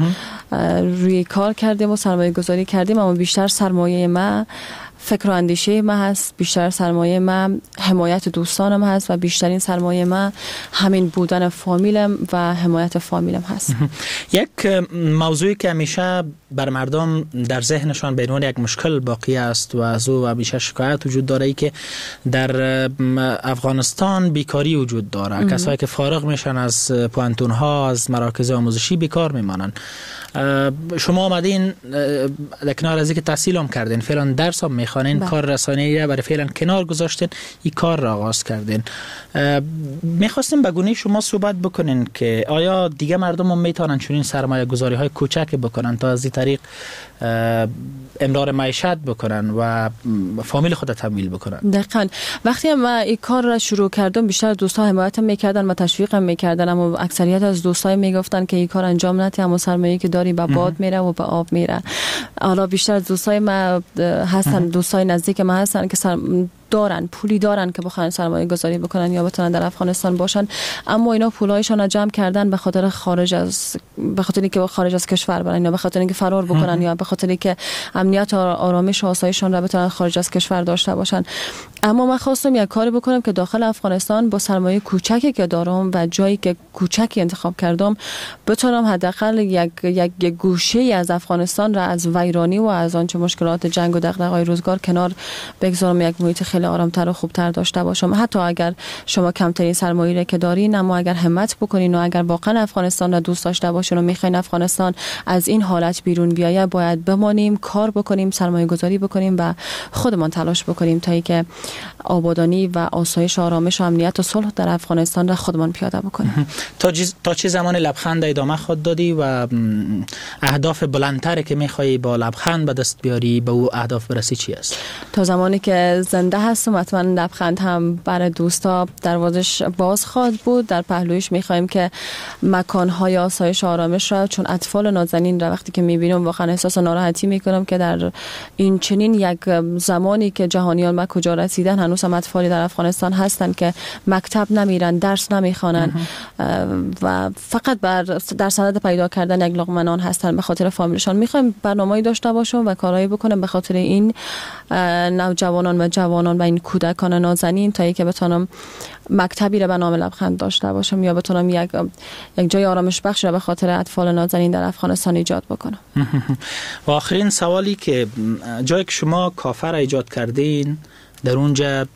روی کار کردیم و سرمایه گذاری کردیم. اما بیشتر سرمایه ما فکر و اندیشه ما هست، بیشتر سرمایه ما حمایت دوستانم هست و بیشترین سرمایه ما همین بودن فامیلم و حمایت فامیلم هست. یک موضوعی که همیشه بر مردم در ذهنشان به عنوان یک مشکل باقی است و از او همیشه شکایت وجود داره ای که در افغانستان بیکاری وجود داره. کسایی که فارغ میشن از پوانتون ها، از مراکز آموزشی بیکار میمانن. شما آمدین در کنار از اینکه تحصیل هم کردین، فعلا درس هم میخوانین، کار رسانه‌ای را برای فعلا کنار گذاشتین، این کار را آغاز کردین. میخواستیم به گونه شما صحبت بکنین که آیا دیگه مردم هم میتونن چنین سرمایه گذاری های کوچک بکنن تا از این طریق امرار معیشت بکنن و فامیل خود تمویل بکنن؟ دقیقاً. وقتی من این کار را شروع کردم بیشتر دوستا حمایتم میکردن و تشویقم میکردن، اما اکثریت از دوستای میگفتن که این کار انجام ندی، اما سرمایه‌ای که داری به باد میره و به آب میره. حالا بیشتر دوستای ما هستن، دوستای نزدیک ما هستن که سر دارن پولی دارن که بخوان سرمایه گذاری بکنن یا بتونن در افغانستان باشن، اما اینا پولایشون رو جمع کردن به خاطر خارج از به خاطر اینکه خارج از کشور برن یا به خاطر اینکه فرار بکنن یا به خاطر اینکه امنیت و آرامش و آسایششون رو بتونن خارج از کشور داشته باشن. اما من خواستم یک کاری بکنم که داخل افغانستان با سرمایه کوچکی که دارم و جایی که کوچکی انتخاب کردم بتونم حداقل یک یک گوشه از افغانستان را از ویرانی و از آنچه مشکلات جنگ و دغدغه‌های روزگار کنار بگذارم، یک محیط خیلی آرامتر و خوبتر داشته باشم. حتی اگر شما کمترین سرمایه‌ای که دارین، اما اگر همت بکنین و اگر واقعا افغانستان را دوست داشته باشین و میخواین افغانستان از این حالت بیرون بیاید، باید بمانیم، کار بکنیم، سرمایه گذاری بکنیم و خودمان تلاش بکنیم تا اینکه آبادانی و آسایش، آرامش و امنیت و صلح در افغانستان را خودمان پیاده بکنیم. تا تا چه زمان لبخند ادامه خود دادی و اهداف بلندتری که میخوای با لبخند به دست بیاری، به او اهداف برسی چی است؟ تا زمانی که زنده هستم حتما لبخند هم برای دوستا دروازش باز خواهد بود. در پهلویش میخوایم که مکان‌های آسایش و آرامش را، چون اطفال نازنین را وقتی که میبینم واقعا احساس ناراحتی میکنم که در این چنین یک زمانی که جهانیان ما کجا رسیدن، هنوز هم اطفالی در افغانستان هستن که مکتب نمیرن، درس نمیخوانن و فقط بر در صدد پیدا کردن یک لقمه نان هستن به خاطر فامیلشان. میخوایم برنامه‌ای داشته باشم و کارهایی بکنم به خاطر این نوجوانان و جوانان جوانان و این کودکان نازنین تا اینکه بتونم مکتبی را به نام لبخند داشته باشم یا بتونم یک یک جای آرامش بخش را به خاطر اطفال نازنین در افغانستان ایجاد بکنم. و آخرین سوالی که جایی که شما کافه را ایجاد کردین در اونجا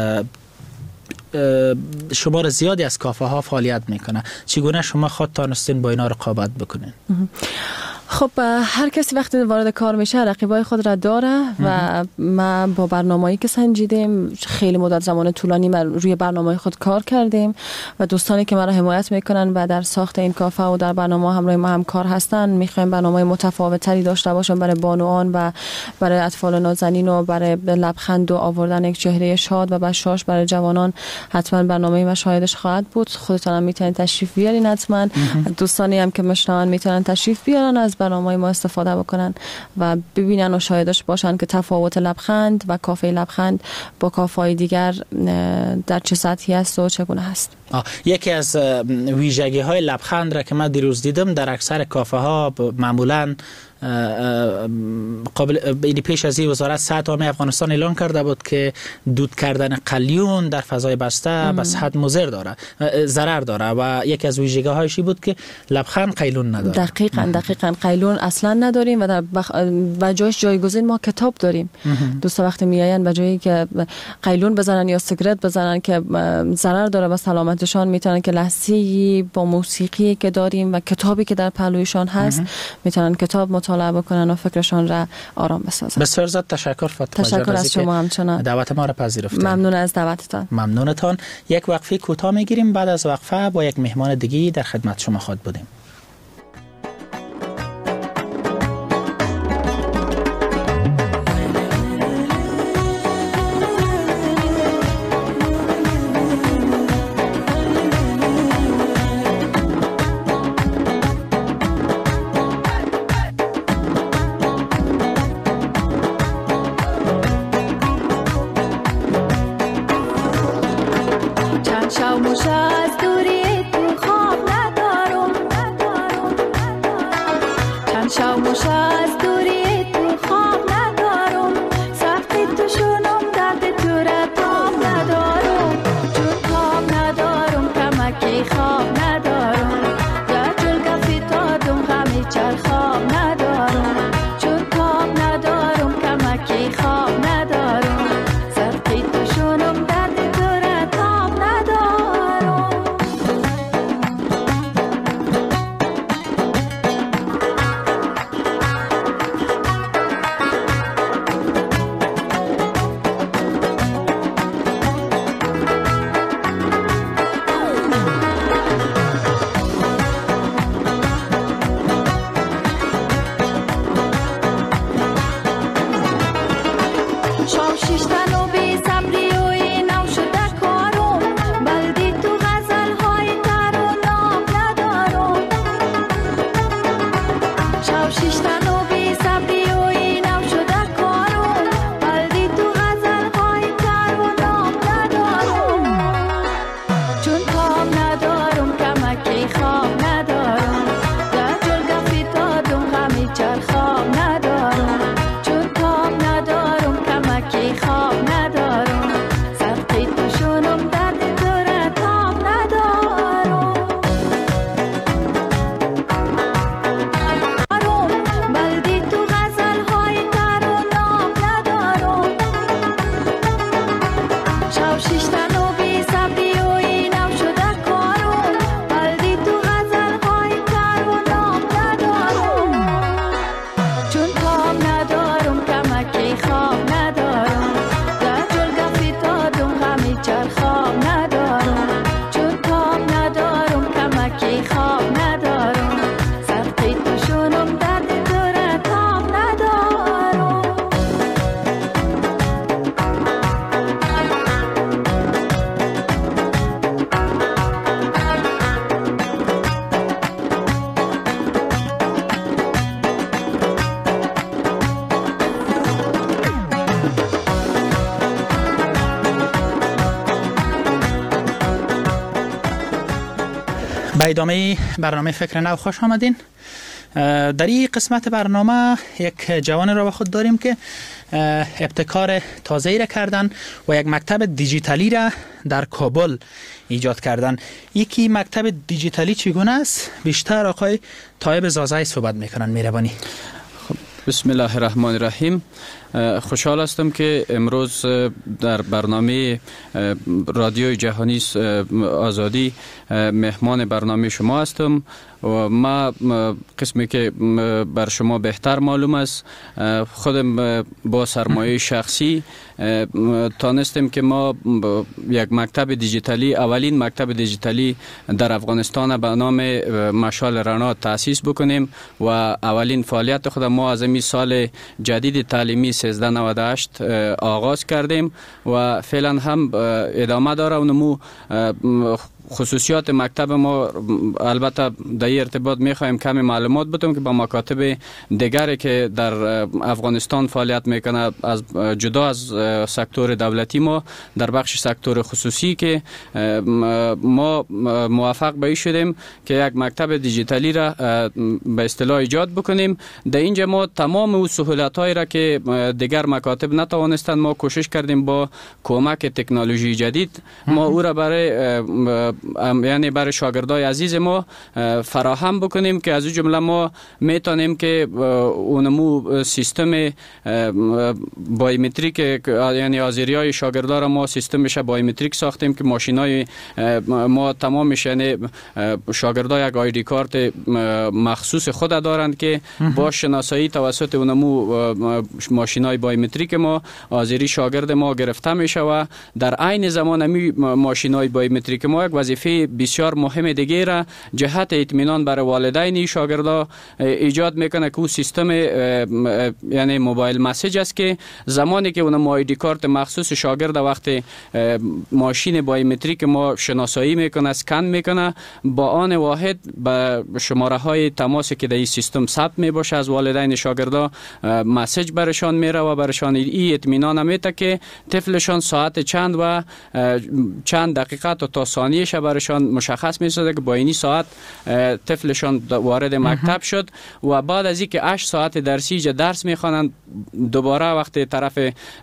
شمار زیادی از کافه ها فعالیت میکنه، چگونه شما خود تانستین با اینا رقابت بکنین؟ خب هر کسی وقتی وارد کار میشه رقیبای خود را داره و ما با برنامه‌ای که سنجیدیم خیلی مدت زمان طولانی ما روی برنامه خود کار کردیم و دوستانی که ما را حمایت میکنن و در ساخت این کافه و در برنامه همراه ما همکار هستن میخوایم برنامه متفاوت تری داشته باشیم برای بانوان و برای اطفال نازنین و برای لبخند و آوردن یک چهره شاد و بشاش برای جوانان. حتما برنامه ما شاهدش خواهد بود. خودتون هم میتونید تشریف بیارین، حتما دوستانی هم که میشنون میتونن تشریف بیارن از برنامه ما استفاده بکنن و ببینن و شاهدش باشن که تفاوت لبخند و کافه لبخند با کافه‌های دیگر در چه سطحی است و چگونه هست. یکی از ویژگی های لبخند را که من دیروز دیدم در اکثر کافه ها معمولاً قبل اینی پیش از این وزارت صحت عامه افغانستان اعلان کرده بود که دود کردن قلیون در فضای بسته به صحت مضر داره، ضرر داره و یکی از ویژگی هایش بود که لبخند قیلون نداره. دقیقاً دقیقاً قیلون اصلا نداریم و در بخ... و جایش جایگزین ما کتاب داریم. دوستا وقتی میاین به جایی که قیلون بزنن یا سیگرت بزنن که ضرر داره به سلامتشان، میتونن که لحظه‌ای با موسیقی که داریم و کتابی که در پهلویشان هست میتونن کتاب مطالعه بکنن و فکرشان را آرام بسازن. بسیار زیاد تشکر فاطمه جان. تشکر از شما همچنان. دعوت ما را پذیرفتید. ممنون از دعوتتان. ممنونتان. یک وقفه کوتاه میگیریم، بعد از وقفه با یک مهمان دیگه در خدمت شما خواهد بودیم. به ادامه برنامه فکر نو خوش آمدین. در این قسمت برنامه یک جوان را با خود داریم که ابتکار تازه‌ای را کردن و یک مکتب دیجیتالی را در کابل ایجاد کردن. یکی مکتب دیجیتالی چگونه است؟ بیشتر آقای طایب زازای صحبت میکنن. مهربانی. بسم الله الرحمن الرحیم. خوشحال هستم که امروز در برنامه رادیو جهانی آزادی مهمان برنامه شما هستم و ما قسمی که بر شما بهتر معلوم است خودم با سرمایه شخصی تانستیم که ما یک مکتب دیجیتالی، اولین مکتب دیجیتالی در افغانستان به نام مشال رنا تأسیس بکنیم و اولین فعالیت خود ما از این سال جدید تعلیمی سیزده نود و هشت آغاز کردیم و فعلا هم ادامه داره و نمو خصوصیات مکتب ما. البته در این ارتباط میخوایم کمی معلومات بدم که با مکاتب دیگری که در افغانستان فعالیت میکنه از جدا از سکتور دولتی ما در بخش سکتور خصوصی که ما موفق به این شدیم که یک مکتب دیجیتالی را به اصطلاح ایجاد بکنیم. در اینجا ما تمام او سهولت‌هایی را که دیگر مکاتب نتوانستند ما کوشش کردیم با کمک تکنولوژی جدید ما او را برای یعنی برای شاگردای عزیز ما فراهم بکنیم که از او جمله ما میتونیم که اونمو سیستم بایومتریک یعنی حاضری‌های شاگردا را ما سیستمش بایومتریک ساختیم که ماشینای ما تمامش یعنی شاگردا یک آیدی کارت مخصوص خود دارند که با شناسایی توسط اونمو ماشینای بایومتریک ما حاضری شاگرد ما گرفته میشه و در عین زمان می ماشینای بایومتریک ما یک وظیفه بسیار مهم دیگه را جهت اطمینان برای والدین شاگردا ایجاد میکنه که او سیستم یعنی موبایل مسیج است که زمانی که اون آیدی کارت مخصوص شاگرد وقتی ماشین بایومتریک ما شناسایی میکنه اسکن میکنه با آن واحد به شماره های تماسی که در این سیستم ثبت میباشه از والدین شاگردا مسیج برشان میره و برشان این اطمینان میده که طفلشان ساعت چند و چند دقیقه تا ثانیه برشان مشخص می‌شده که با اینی ساعت طفلشان وارد مکتب شد و بعد از اینکه هشت ساعت درسی جا درس میخوانند دوباره وقتی طرف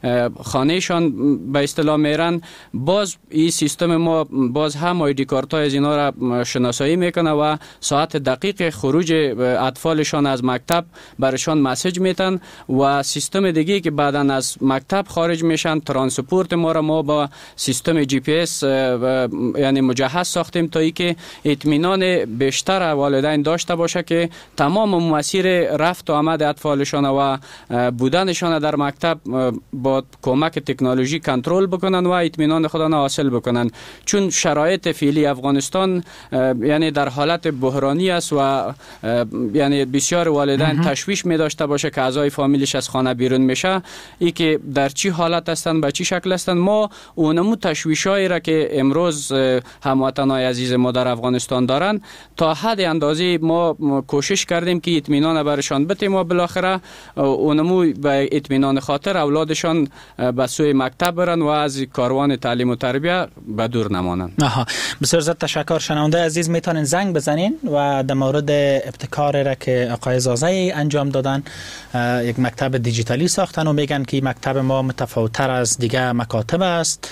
خانهشان به اصطلاح میرن باز این سیستم ما باز هم آیدی کارت های از اینا را شناسایی میکنه و ساعت دقیق خروج اطفالشان از مکتب برشان مسیج میتن و سیستم دیگه که بعدا از مکتب خارج میشن ترانسپورت ما را ما با سیستم جی پی اس یعنی مجهز ساختیم تا ای که اطمینان بیشتر والدین داشته باشه که تمام مسیر رفت و آمد اطفالشان و بودنشان در مکتب با کمک تکنولوژی کنترل بکنن و اطمینان خود را حاصل بکنن. چون شرایط فعلی افغانستان یعنی در حالت بحرانی است و یعنی بسیار والدین تشویش می داشته باشه که اعضای فامیلش از خانه بیرون میشه ای که در چی حالت هستند به چی شکل هستند. ما اونمو تشویشایی را که امروز هموطنان عزیز ما در افغانستان دارن تا حد اندازه ما کوشش کردیم که اطمینان برشان بتیم و بالاخره اونمو به اطمینان خاطر اولادشان به سوی مکتب برن و از کاروان تعلیم و تربیت به دور نمانند. آها، بسیار زیاد تشکر. شنونده عزیز میتونین زنگ بزنین و در مورد ابتکار را که آقای زازای انجام دادن یک مکتب دیجیتالی ساختن و میگن که مکتب ما متفاوت‌تر از دیگه مکاتب است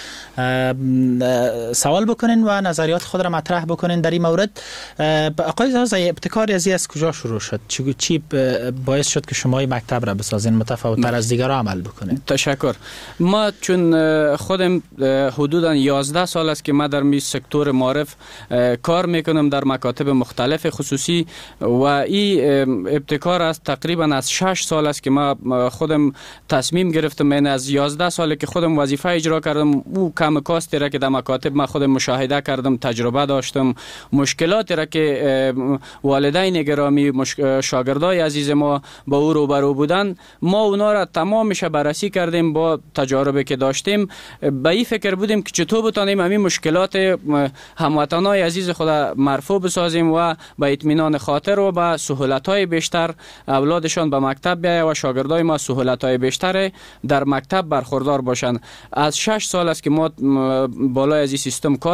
سوال بکنین و نظریات خود را مطرح بکنین در این مورد. آقای زازای ابتکار ازی از کجا شروع شد؟ چی چی باعث شد که شما این مکتب را بسازین متفاوت‌تر از دیگر عمل بکنین؟ تشکر. ما چون خودم حدوداً یازده سال است که ما در می سکتور معرف کار میکنم در مکاتب مختلف خصوصی و این ابتکار است تقریبا از شش سال است که ما خودم تصمیم گرفتم. من از یازده سال که خودم وظیفه اجرا کردم او کم کاستی را که در مکاتب ما خودم مشاهده کردم تجربه داشتم مشکلاتی را که والدین گرامی شاگردای عزیز ما با او روبرو بودن ما اونا را تمامش بررسی کردیم با تجاربی که داشتیم. به این فکر بودیم که چطور بتانیم همین مشکلات هموطنای عزیز خود مرفوع بسازیم و با اطمینان خاطر و با سهولت‌های بیشتر اولادشان به مکتب بیاید و شاگردای ما سهولت‌های بیشتر در مکتب برخوردار باشند. از شش سال است که ما بالای از این سیستم کار میکردیم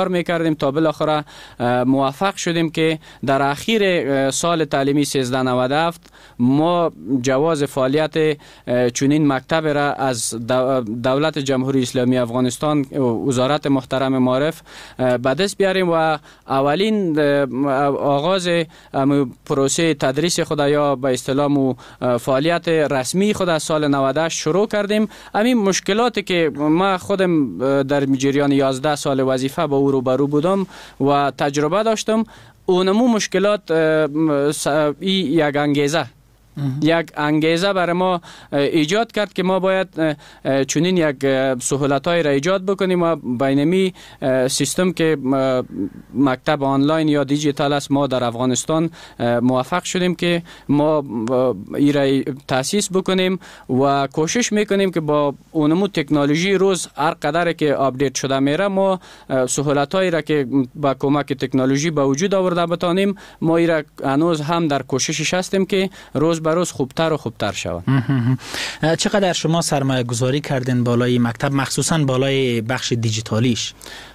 کردیم تا بالاخره موفق شدیم که در اخیر سال تعلیمی سیزده نود و هفت ما جواز فعالیت چنین مکتب را از دولت جمهوری اسلامی افغانستان وزارت محترم معارف به دست بیاریم و اولین آغاز پروسه تدریس خود یا به اصطلاح فعالیت رسمی خود از سال نود و هشت شروع کردیم. همین مشکلاتی که ما خودم در جریان یازده سال وظیفه با او روبرو بودم و تجربه داشتم، اونمو مشکلات ای یک انگیزه یک انگیزه برای ما ایجاد کرد که ما باید چنین یک سهولت‌های را ایجاد بکنیم و بینمی سیستم که مکتب آنلاین یا دیجیتال است ما در افغانستان موفق شدیم که ما ای را تأسیس بکنیم و کوشش میکنیم که با اونمو تکنولوژی روز هر قدر که آپدیت شده میره ما سهولت‌هایی را که با کمک تکنولوژی به وجود آورده بتانیم ما ای را هنوز هم در کوششش هستیم که روز به روز خوبتر و خوبتر شود. چقدر شما سرمایه گذاری کردین بالای مکتب، مخصوصا بالای بخش دیجیتالیش؟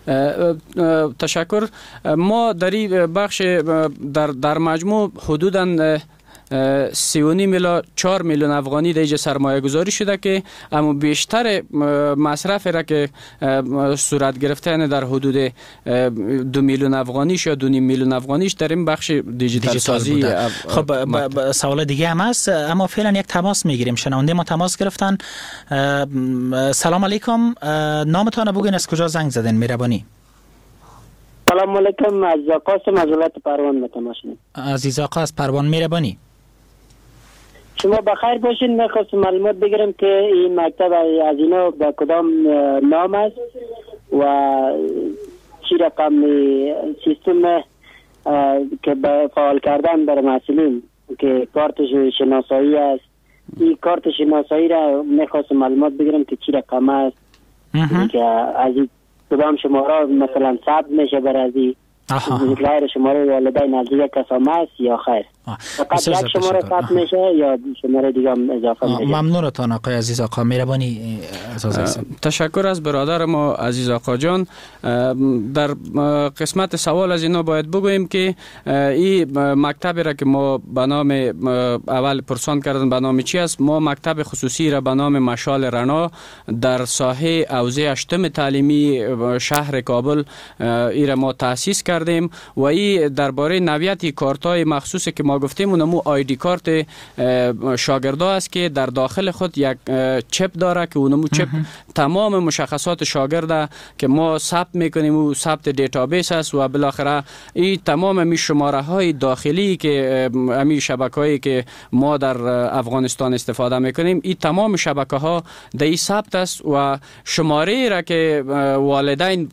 تشکر. ما در این بخش در, در مجموع حدوداً سی و نیم الی چهار میلیون افغانی دیگه سرمایه گذاری شده که اما بیشتر مصرف را که صورت گرفته در حدود دو میلیون افغانیش یا دو نیم میلیون افغانیش در این بخش دیجیتال سازی. خب سوال دیگه هم هست، اما فعلا یک تماس میگیریم. شنونده ما تماس گرفتن. سلام علیکم، نامتان بگین، از کجا زنگ زدین؟ مهربانی. سلام علیکم، از قاسم از ولایت پروان متماشین. عزیز آقا از پروان، مهربانی. شما بخیر باشین. میخواستم معلومات بگیرم که این مکتب از اینا به کدام نام است و چی رقم سیستم که به فعال کردن برای مسئولین که کارت شناسایی است، این کارت شناسایی را میخواستم معلومات بگیرم که چی رقم است که از این کدام شماره مثلا ثبت میشه برای از این غیر شماره والدین از یک کسام است یا خیر؟ فقط یک شماره ثبت میشه یا شماره دیگه هم اضافه میشه؟ ممنونتان آقای عزیز آقا، مهربانی. تشکر از برادر ما عزیز آقا جان. در قسمت سوال از اینا باید بگوییم که این مکتبی را که ما به نام اول پرسان کردن به نام چی است، ما مکتب خصوصی را به نام مشال رنا در ساحه حوزه هشتم تعلیمی شهر کابل ای را ما تأسیس کردیم و این درباره نوعیت کارت‌های مخصوصی که ما گفتیم اونمو آیدی کارت شاگردا است که در داخل خود یک چپ داره که اونمو چپ تمام مشخصات شاگرد که ما ثبت میکنیم و ثبت دیتابیس است و بالاخره این تمام می شماره های داخلی که امی شبکه‌ای که ما در افغانستان استفاده میکنیم این تمام شبکه ها در این ثبت است و شماره را که والدین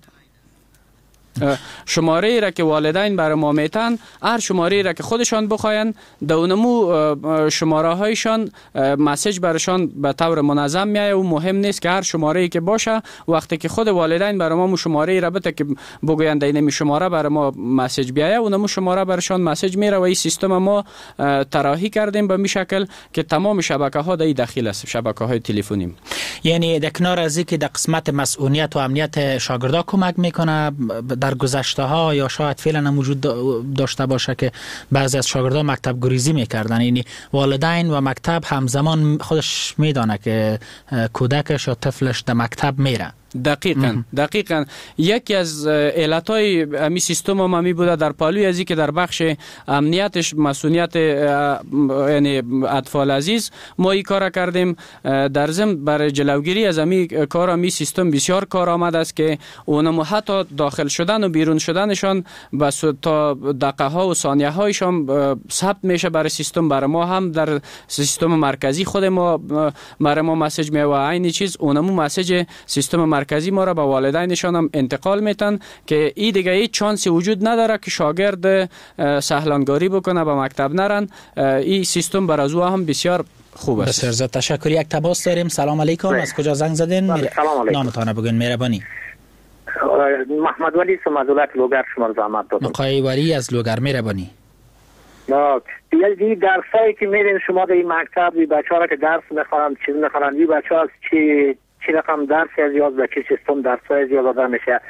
شماره را که والدین برای ما میتن، هر شماره را که خودشان بخواین در اونمو شماره هایشان مسیج برشان به طور منظم میایه و مهم نیست که هر شماره ای که باشه، وقتی که خود والدین برای ما شماره را بده که بگوین در این شماره برای ما مسیج بیایه اونمو شماره برشان مسیج میره و این سیستم ما طراحی کردیم به می شکل که تمام شبکه ها در داخل است، شبکه های تلفنی. یعنی در کنار از اینکه در قسمت مسئولیت و امنیت شاگردا کمک میکنه، در گذشته ها یا شاید فعلا هم وجود داشته باشه که بعضی از شاگردان مکتب گریزی میکردن، یعنی والدین و مکتب همزمان خودش میدانه که کودکش یا طفلش در مکتب میره. دقیقاً دقیقاً یکی از علتهای امی سیستم هم همی بوده در پالوی ازی که در بخش امنیتش مسئولیت یعنی اطفال عزیز ما این کار کردیم. در ضمن برای جلوگیری از امی کار امی سیستم بسیار کار آمد است که اونم حتی داخل شدن و بیرون شدنشان بس تا دقیقه ها و ثانیه هایشان ثبت میشه برای سیستم. برای ما هم در سیستم مرکزی خود ما برای ما مسیج میاد و عین چیز اونم مسیج سیستم مرکزی ما را به والدینشان هم انتقال میتن که این دیگه هیچ چانسی وجود نداره که شاگرد سهلانگاری بکنه به مکتب نرن. این سیستم برای او هم بسیار خوب است. بسیار زیاد تشکر. یک تماس داریم. سلام علیکم، از کجا زنگ زدین؟ نامتان بگین مهربانی. محمد ولی سم از ولایت لوگر شما زحمت دادم. آقای ولی از لوگر مهربانی. نه دیگه درسایی که میرین شما در این مکتب بی بچه‌ها که درس میخوانن چیز میخوانن بی بچه‌ها چی چی رقم درس از یاد و چی سیستم درسای زیاد داده میشه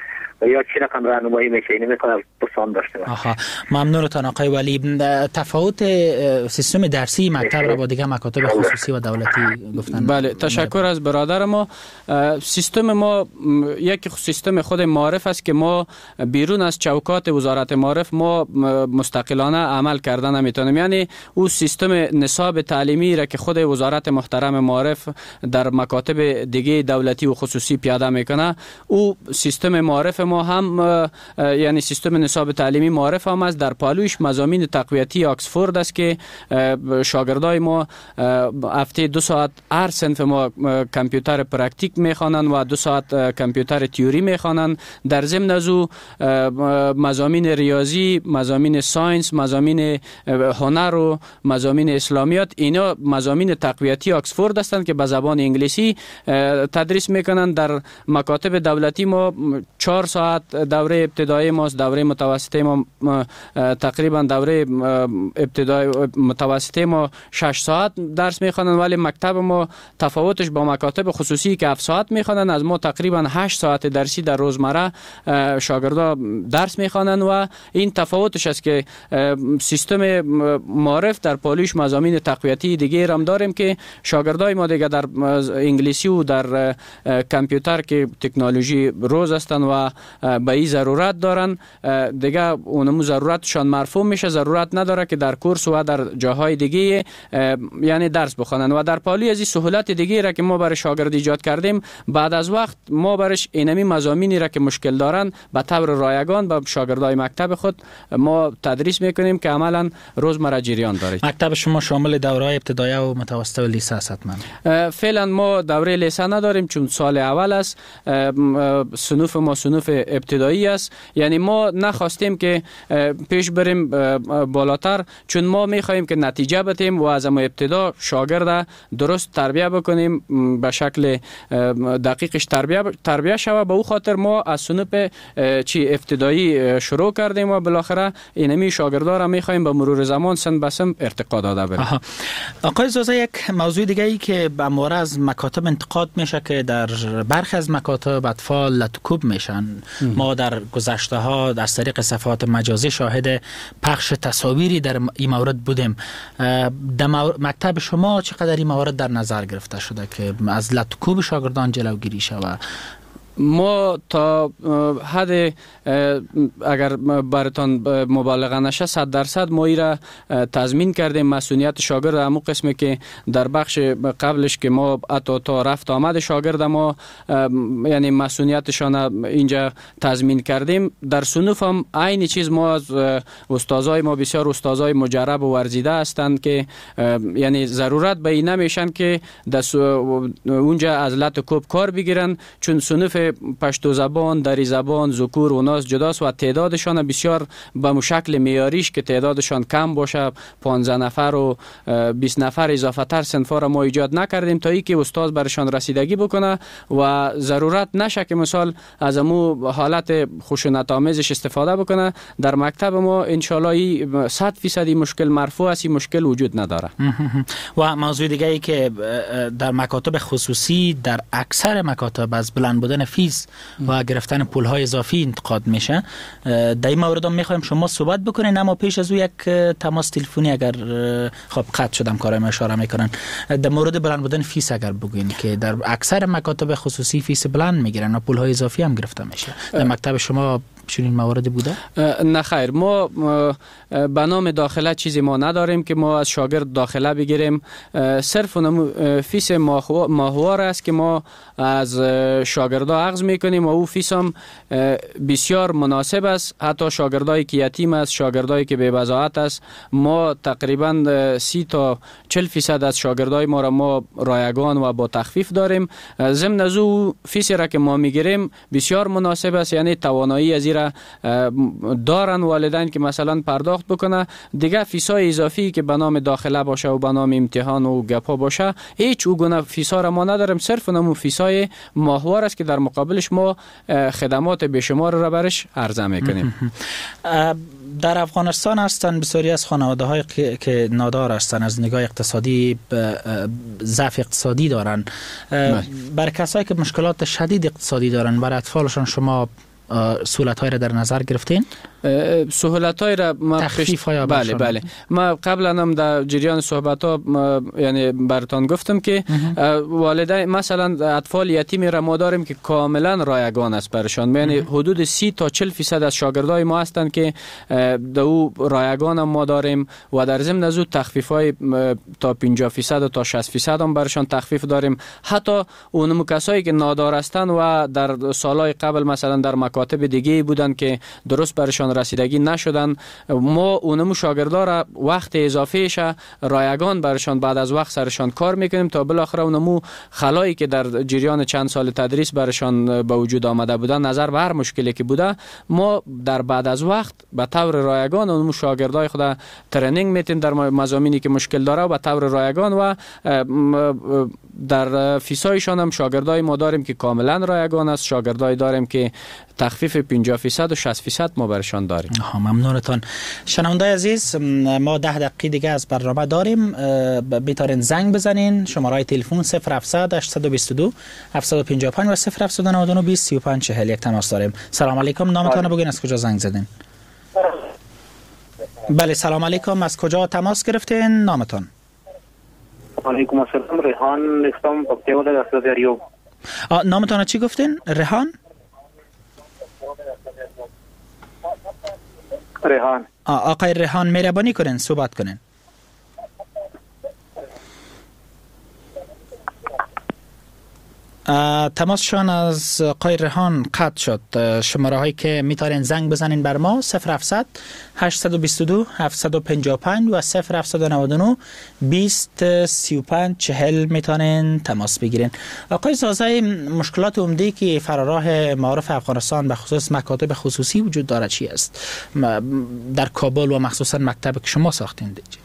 یا چی رقم راهنمایی میشه اینو میکنه پرسان داشته باشه. آها، ممنونتان آقای ولی. تفاوت سیستم درسی مکتب را با دیگه مکاتب خصوصی و دولتی گفتن؟ بله، تشکر از برادر ما. سیستم ما یک سیستم خود معارف است که ما بیرون از چوکات وزارت معارف ما مستقلانه عمل کردن نمیتونیم. یعنی او سیستم نصاب تعلیمی را که خود وزارت محترم معارف در مکاتب دیگه دولتی و خصوصی پیاده میکنه، او سیستم معارف ما هم یعنی سیستم نصاب تعلیمی معارف هم است. در پالوش مضامین تقویتی آکسفورد است که شاگردای ما هفته دو ساعت هر صنف ما کامپیوتر پرکتیک میخوانند و دو ساعت کامپیوتر تیوری میخوانند. در ضمن از او مضامین ریاضی، مضامین ساینس، مضامین هنر و مضامین اسلامیات، اینا مضامین تقویتی آکسفورد هستند که به زبان انگلیسی تدریس میکنند. در مکاتب دولتی ما چهار ساعت دوره ابتدایی ماست، دوره متوسطه ما تقریبا دوره ابتدایی متوسطه ما شش ساعت درس میخوانند، ولی مکتب ما تفاوتش با مکاتب خصوصی که هفت ساعت میخوانند، از ما تقریبا هشت ساعت درسی در روزمره شاگردا درس میخوانند و این تفاوتش است که سیستم معارف در پالوش مضامین تقویتی دیگه هم داریم که شاگردای ما دیگه در انگلیسی و در کامپیوتر که تکنولوژی روز هستند و به این ضرورت دارن، دیگه اونمو ضرورتشان مرفوع میشه، ضرورت نداره که در کورس و در جاهای دیگه یعنی درس بخونن. و در پالی از این سهولت دیگه را که ما برای شاگرد ایجاد کردیم، بعد از وقت ما برش اینمی مضامینی را که مشکل دارن به طور رایگان به شاگردای مکتب خود ما تدریس میکنیم که عملا روزمره جریان داره. مکتب شما شامل دوره‌های ابتدایی و متوسطه و لیسه است حتما؟ فعلا ما دوره لیسه نداریم چون سال اول است. صنوف ما صنوف ابتدایی است، یعنی ما نخواستیم که پیش بریم بالاتر، چون ما میخواهیم که نتیجه بدیم و از ابتدا شاگرد درست تربیه بکنیم، به شکل دقیقش تربیه تربیه شوه. به او خاطر ما از صنوف چی ابتدایی شروع کردیم و بالاخره اینمی شاگردا را میخواهیم به مرور زمان سن به سن ارتقا داده بریم. آقای زوزه، یک موضوع دیگه ای که به مورد از مکاتب انتقاد میشه که در برخی از مکاتب اطفال لطکوب میشن. ما در گذشته ها از طریق صفحات مجازی شاهد پخش تصاویری در این مورد بودیم. در مکتب شما چقدر این موارد در نظر گرفته شده که از لطکوب شاگردان جلوگیری شود؟ ما تا حد اگر براتان مبالغه نشه صد درصد ما ای را تضمین کردیم. مسئولیت شاگرد همون قسمی که در بخش قبلش که ما حتی تا رفت آمد شاگرد ما یعنی مسئولیتشان اینجا تضمین کردیم. در صنوف هم عین چیز ما از استادای ما بسیار استادای مجرب و ورزیده هستند که یعنی ضرورت به این نمیشن که در اونجا از لطکوب کار بگیرن، چون صنوف پشتو زبان، دری زبان، ذکور و ناس جداست و تعدادشان بسیار به شکل معیاریش که تعدادشان کم باشه، پانزده نفر و بیست نفر اضافه تر صنفا را ما ایجاد نکردیم تا ای که استاد برشان رسیدگی بکنه و ضرورت نشه که مثال از امو حالت خشونت آمیزش استفاده بکنه. در مکتب ما انشالله صد فیصدی مشکل مرفوع است، مشکل وجود نداره. و موضوع دیگه ای که در مکاتب خصوصی در اکثر مکاتب از بلند بودن فیس و گرفتن پول‌های اضافی انتقاد میشه. در این مورد هم میخوایم شما صحبت بکنین، اما پیش از او یک تماس تلفنی اگر خب قطع شدم کارم اشاره میکنن در مورد بلند بودن فیس اگر بگوین که در اکثر مکاتب خصوصی فیس بلند میگیرن و پول‌های اضافی هم گرفته میشه. در مکتب شما چنین مواردی بوده؟ نه خیر، ما به نام داخله چیزی ما نداریم که ما از شاگرد داخله بگیریم. صرف فیس ماهوار است که ما از شاگردا اخذ میکنیم و او فیس هم بسیار مناسب است. حتی شاگردایی که یتیم است، شاگردایی که بی بضاعت است، ما تقریبا سی تا چهل فیصد از شاگردای ما را ما رایگان و با تخفیف داریم. ضمن از او فیس را که ما میگیریم بسیار مناسب است، یعنی توانایی از را دارن والدین که مثلا پرداخت بکنه. دیگه فیسای اضافی که به نام داخله باشه و به نام امتحان و گپا باشه هیچ او گونه فیسا را ما نداریم. صرف نمو فیسای ماهوار است که در مقابلش ما خدمات بیشمار را برش عرضه میکنیم. در افغانستان هستند بسیاری از خانواده های که نادار هستند، از نگاه اقتصادی ضعف اقتصادی دارن. برای کسایی که مشکلات شدید اقتصادی دارن، برای اطفالشان شما سهولت های را در نظر گرفتین؟ سهولت های را ما تخفیف های بله بله ما قبلا هم در جریان صحبت ها یعنی براتون گفتم که والدین مثلا اطفال یتیمی را ما داریم که کاملا رایگان است برشان، یعنی حدود سی تا چهل فیصد از شاگردای ما هستند که در او رایگان هم ما داریم و در ضمن از او تخفیف های تا پنجاه فیصد تا شصت فیصد هم برشان تخفیف داریم. حتی اون کسایی که نادار هستند و در سالهای قبل مثلا در مکاتب دیگه بودن که درست برشان رسیدگی نشدن، ما اونمو شاگردا را وقت اضافه شه رایگان برشان بعد از وقت سرشان کار میکنیم تا بالاخره اونمو خلایی که در جریان چند سال تدریس برشان به وجود آمده بودن نظر به هر مشکلی که بوده ما در بعد از وقت به طور رایگان اونمو شاگردای خود ترنینگ میتیم در مضامینی که مشکل داره و به طور رایگان و در فیسایشان هم شاگردای ما داریم که کاملا رایگان است، شاگردای داریم که تخفیف پنجاه فیصد و شصت فیصد ما برشان داریم. ممنونتان. شنوندای عزیز، ما ده دقیقه دیگه از برنامه داریم، بیتارین زنگ بزنین. شماره تلفن صفر هفتصد هشتصد و بیست و دو هفتصد و پنجاه و پنج و صفر هفتصد و نود و نه بیست سی و پنج چهل یک تماس داریم. سلام علیکم، نامتان بگین، از کجا زنگ زدین؟ بله سلام علیکم، از کجا تماس گرفتین؟ نامتان؟ علیکم السلام، ریحان هستم، پکتیکا در استادیو. نامتان چی گفتین؟ ریحان؟ ریحان. آقای ریحان مهربانی کنین صحبت کنین. تماسشان از آقای ریحان قطع شد. شماره هایی که میتونین زنگ بزنین بر ما صفر هفتصد هشتصد و بیست و دو هفتصد و پنجاه و پنج و صفر هفتصد و نود و نه بیست سی و پنج چهل میتونین تماس بگیرین. آقای زازای، مشکلات عمده که فراراه معارف افغانستان به خصوص مکاتب خصوصی وجود داره چی است در کابل و مخصوصا مکتب که شما ساختین دیجی؟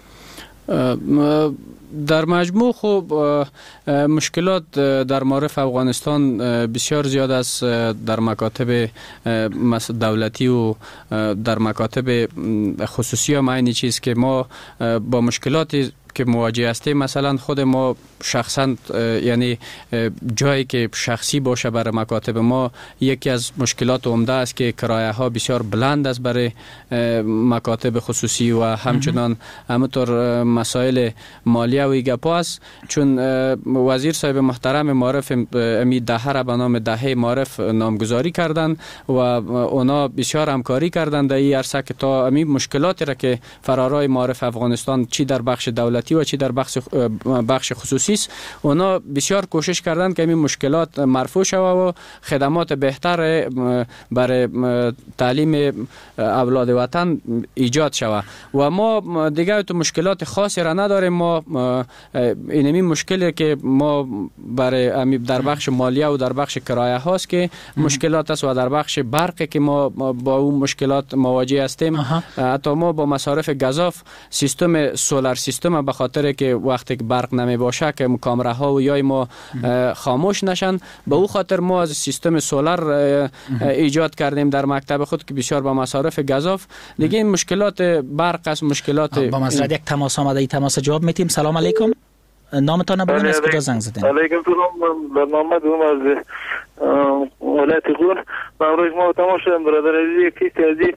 در مجموع خوب مشکلات در معارف افغانستان بسیار زیاد است در مکاتب دولتی و در مکاتب خصوصی هم اینی چیز که ما با مشکلاتی که مواجه هستیم، مثلا خود ما شخصا یعنی جایی که شخصی باشه برای مکاتب ما یکی از مشکلات عمده است که کرایه ها بسیار بلند است برای مکاتب خصوصی و همچنان همینطور مسائل مالیه و ایگپا است. چون وزیر صاحب محترم معارف امی دهه را به نام دهه معارف نامگذاری کردن و اونا بسیار همکاری کردن در این عرصه که تا امی مشکلاتی را که فرارای معارف افغانستان چی در بخش دولتی و چی در بخش بخش خصوصی است، اونا بسیار کوشش کردند که این مشکلات مرفوع شود و خدمات بهتر برای تعلیم اولاد وطن ایجاد شود و ما دیگه تو مشکلات خاصی را نداریم. ما اینمی مشکلی که ما برای در بخش مالیه و در بخش کرایه هاست که مشکلات است و در بخش برق که ما با اون مشکلات مواجه هستیم. حتی ما با مصارف گزاف سیستم سولار سیستم به خاطر که وقتی که برق نمی باشه که کامراها و یای ما خاموش نشن، به او خاطر ما از سیستم سولار ایجاد کردیم در مکتب خود که بسیار با مصارف گزاف. دیگه این مشکلات برق است، مشکلات با مزرعه. یک تماس آمده، این تماس جواب میتیم. سلام علیکم، نامتان بگین، از کجا زنگ زدین؟ علیکم سلام، برنامه دوم از ولایت غور. امروز ما تماس شدیم برادر عزیز کیستی عزیز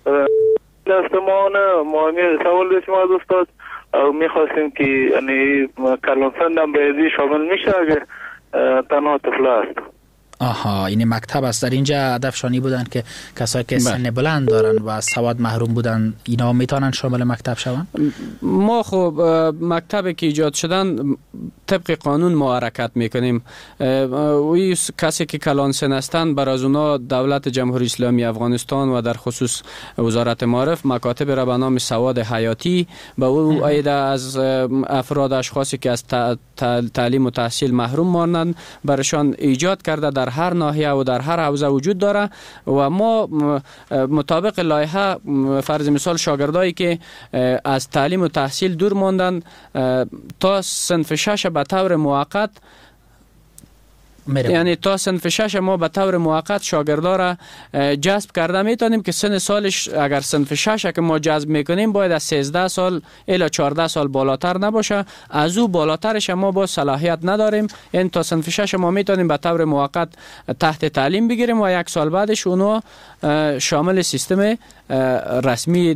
دستمان مهمی سوال داشتیم از استاد و میخواستیم که یعنی کلانسند هم به ازی شامل میشه اگه تنها طفل است. آها، این مکتب است. در اینجا هدفشانی بودن که کسایی که سن بلند دارن و سواد محروم بودن اینا میتونن شامل مکتب شون؟ ما خب مکتبی که ایجاد شدن طبق قانون ما حرکت میکنیم. وی کسی که کلان سن هستند بر از اونا دولت جمهوری اسلامی افغانستان و در خصوص وزارت معارف مکاتب را به نام سواد حیاتی به او ایده از افراد اشخاصی که از تعلیم و تحصیل محروم مانند برشان ایجاد کرده در هر ناحیه و در هر حوزه وجود داره و ما مطابق لایحه فرض مثال شاگردایی که از تعلیم و تحصیل دور ماندن تا صنف شش به طور موقت یعنی تا صنف شش ما به طور موقت شاگردا را جذب کرده میتونیم که سن سالش اگر صنف شش که ما جذب میکنیم باید از سیزده سال الی چهارده سال بالاتر نباشه، از او بالاترش ما با صلاحیت نداریم. یعنی تا صنف شش ما میتونیم به طور موقت تحت تعلیم بگیریم و یک سال بعدش اونو شامل سیستم رسمی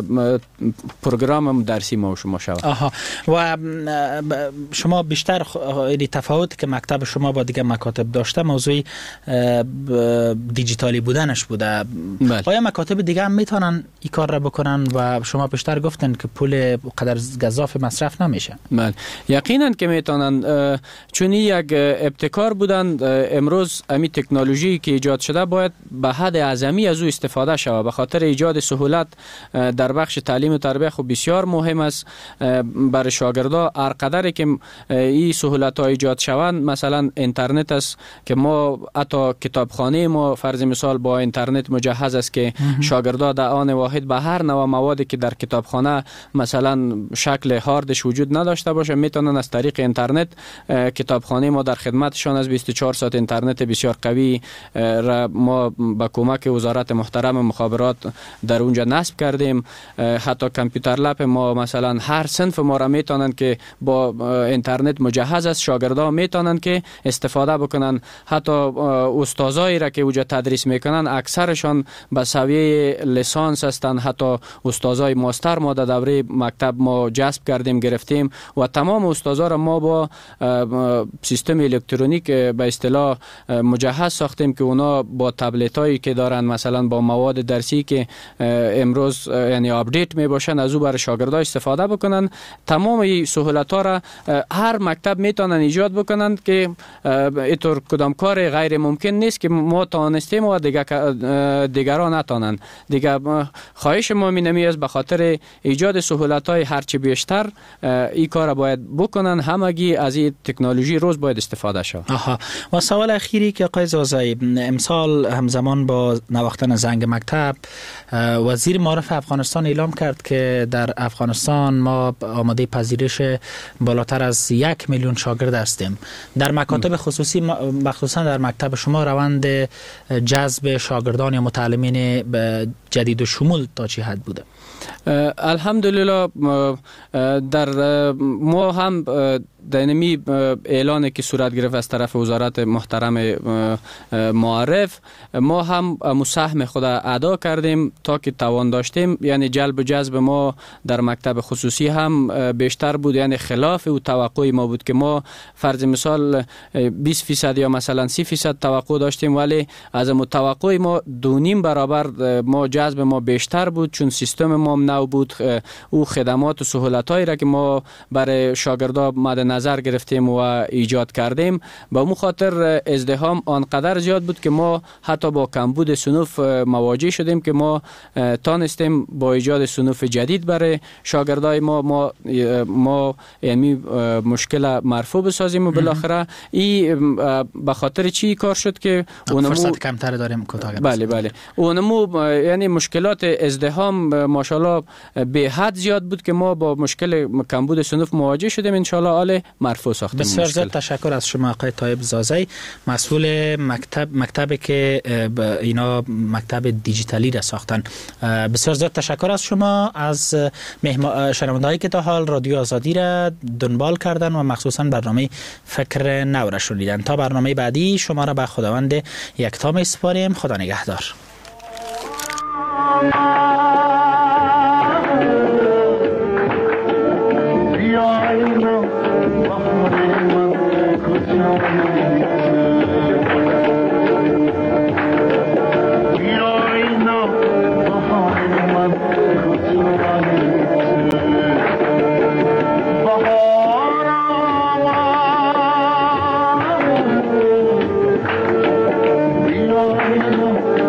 پروگرام درسی ما شما شود. آها. و شما بیشتر تفاوت که مکتب شما با دیگه مکاتب داشته موضوع دیجیتالی بودنش بوده. بله. آیا مکاتب دیگه هم میتونن این کار را بکنن و شما بیشتر گفتن که پول قدر گزاف مصرف نمیشه؟ بله یقینا که میتونن، چون یک ابتکار بودن. امروز امی تکنولوژی که ایجاد شده باید به حد اعظمی از او استفاده شود. به خاطر ایجاد سهولت در بخش تعلیم و تربیت خب بسیار مهم است برای شاگردا. هر قدری که این سهولت ها ایجاد شوند، مثلا اینترنت است که ما حتی کتابخانه ما فرض مثال با اینترنت مجهز است که شاگردا در آن واحد به هر نوع موادی که در کتابخانه مثلا شکل هاردش وجود نداشته باشه میتونن از طریق اینترنت. کتابخانه ما در خدمتشان از بیست و چهار ساعت اینترنت بسیار قوی را ما با کمک وزارت محترم مخابرات در اونجا نصب کردیم. حتی کامپیوتر لب ما مثلا هر صنف ما را میتونن که با اینترنت مجهز است، شاگردا میتونن که استفاده بکنن. حتی استادایی را که اونجا تدریس میکنن اکثرشان به سویه لیسانس هستند. حتی استادای ماستر ما در دوره مکتب ما جذب کردیم گرفتیم و تمام استادا را ما با سیستم الکترونیک به اصطلاح مجهز ساختیم که اونا با تبلت هایی که دارن مثلا با مواد درسی که امروز یعنی آپدیت می باشن از او برای شاگردان استفاده بکنن. تمام این سهولت ها را هر مکتب میتونن ایجاد بکنن که اینطور کدام کار غیر ممکن نیست که ما توانستیم و دیگر دیگران نتونن. دیگر خواهش ما می است به خاطر ایجاد سهولت های هرچی بیشتر این کار باید بکنن. همگی از این تکنولوژی روز باید استفاده شود. آها. و سوال اخیری که آقای زازایی، امسال همزمان با نواختن زنگ مکتب وزیر معارف افغانستان اعلام کرد که در افغانستان ما آماده پذیرش بالاتر از یک میلیون شاگرد هستیم. در مکاتب خصوصی مخصوصا در مکتب شما روند جذب شاگردان یا متعلمین جدید و شمول تا چه حد بوده؟ الحمدلله در ما هم در نمی اعلانی که صورت گرفت از طرف وزارت محترم معارف ما هم مساهم خود ادا کردیم تا که توان داشتیم. یعنی جلب و جذب ما در مکتب خصوصی هم بیشتر بود، یعنی خلاف او توقع ما بود که ما فرض مثال بیست فیصد یا مثلا سی فیصد توقع داشتیم، ولی از توقع ما دو نیم برابر ما جذب ما بیشتر بود، چون سیستم ما نو بود. او خدمات و سهولتایی را که ما برای شاگردان مد نظر گرفتیم و ایجاد کردیم به اون خاطر ازدحام آنقدر زیاد بود که ما حتی با کمبود صنوف مواجه شدیم که ما تانستیم با ایجاد صنوف جدید برای شاگردای ما ما ما یعنی مشکل مرفوع بسازیم و بالاخره این به خاطر چی کار شد که اونمو فرصت کمتر داریم کوتاه. بله بله اونمو یعنی مشکلات ازدحام ماشاءالله به حد زیاد بود که ما با مشکل کمبود صنوف مواجه شدیم. ان شاء الله حال مرفوع ساختیم. بسیار زیاد تشکر از شما آقای طایب زازایی، مسئول مکتب مکتبی که اینا مکتب دیجیتالی را ساختن. بسیار زیاد تشکر از شما، از شنوندهایی که تا حال رادیو آزادی را دنبال کردن و مخصوصا برنامه فکر نو را شنیدن. تا برنامه بعدی شما را به خداوند یکتا میسپاریم. خدا نگهدار. Bye.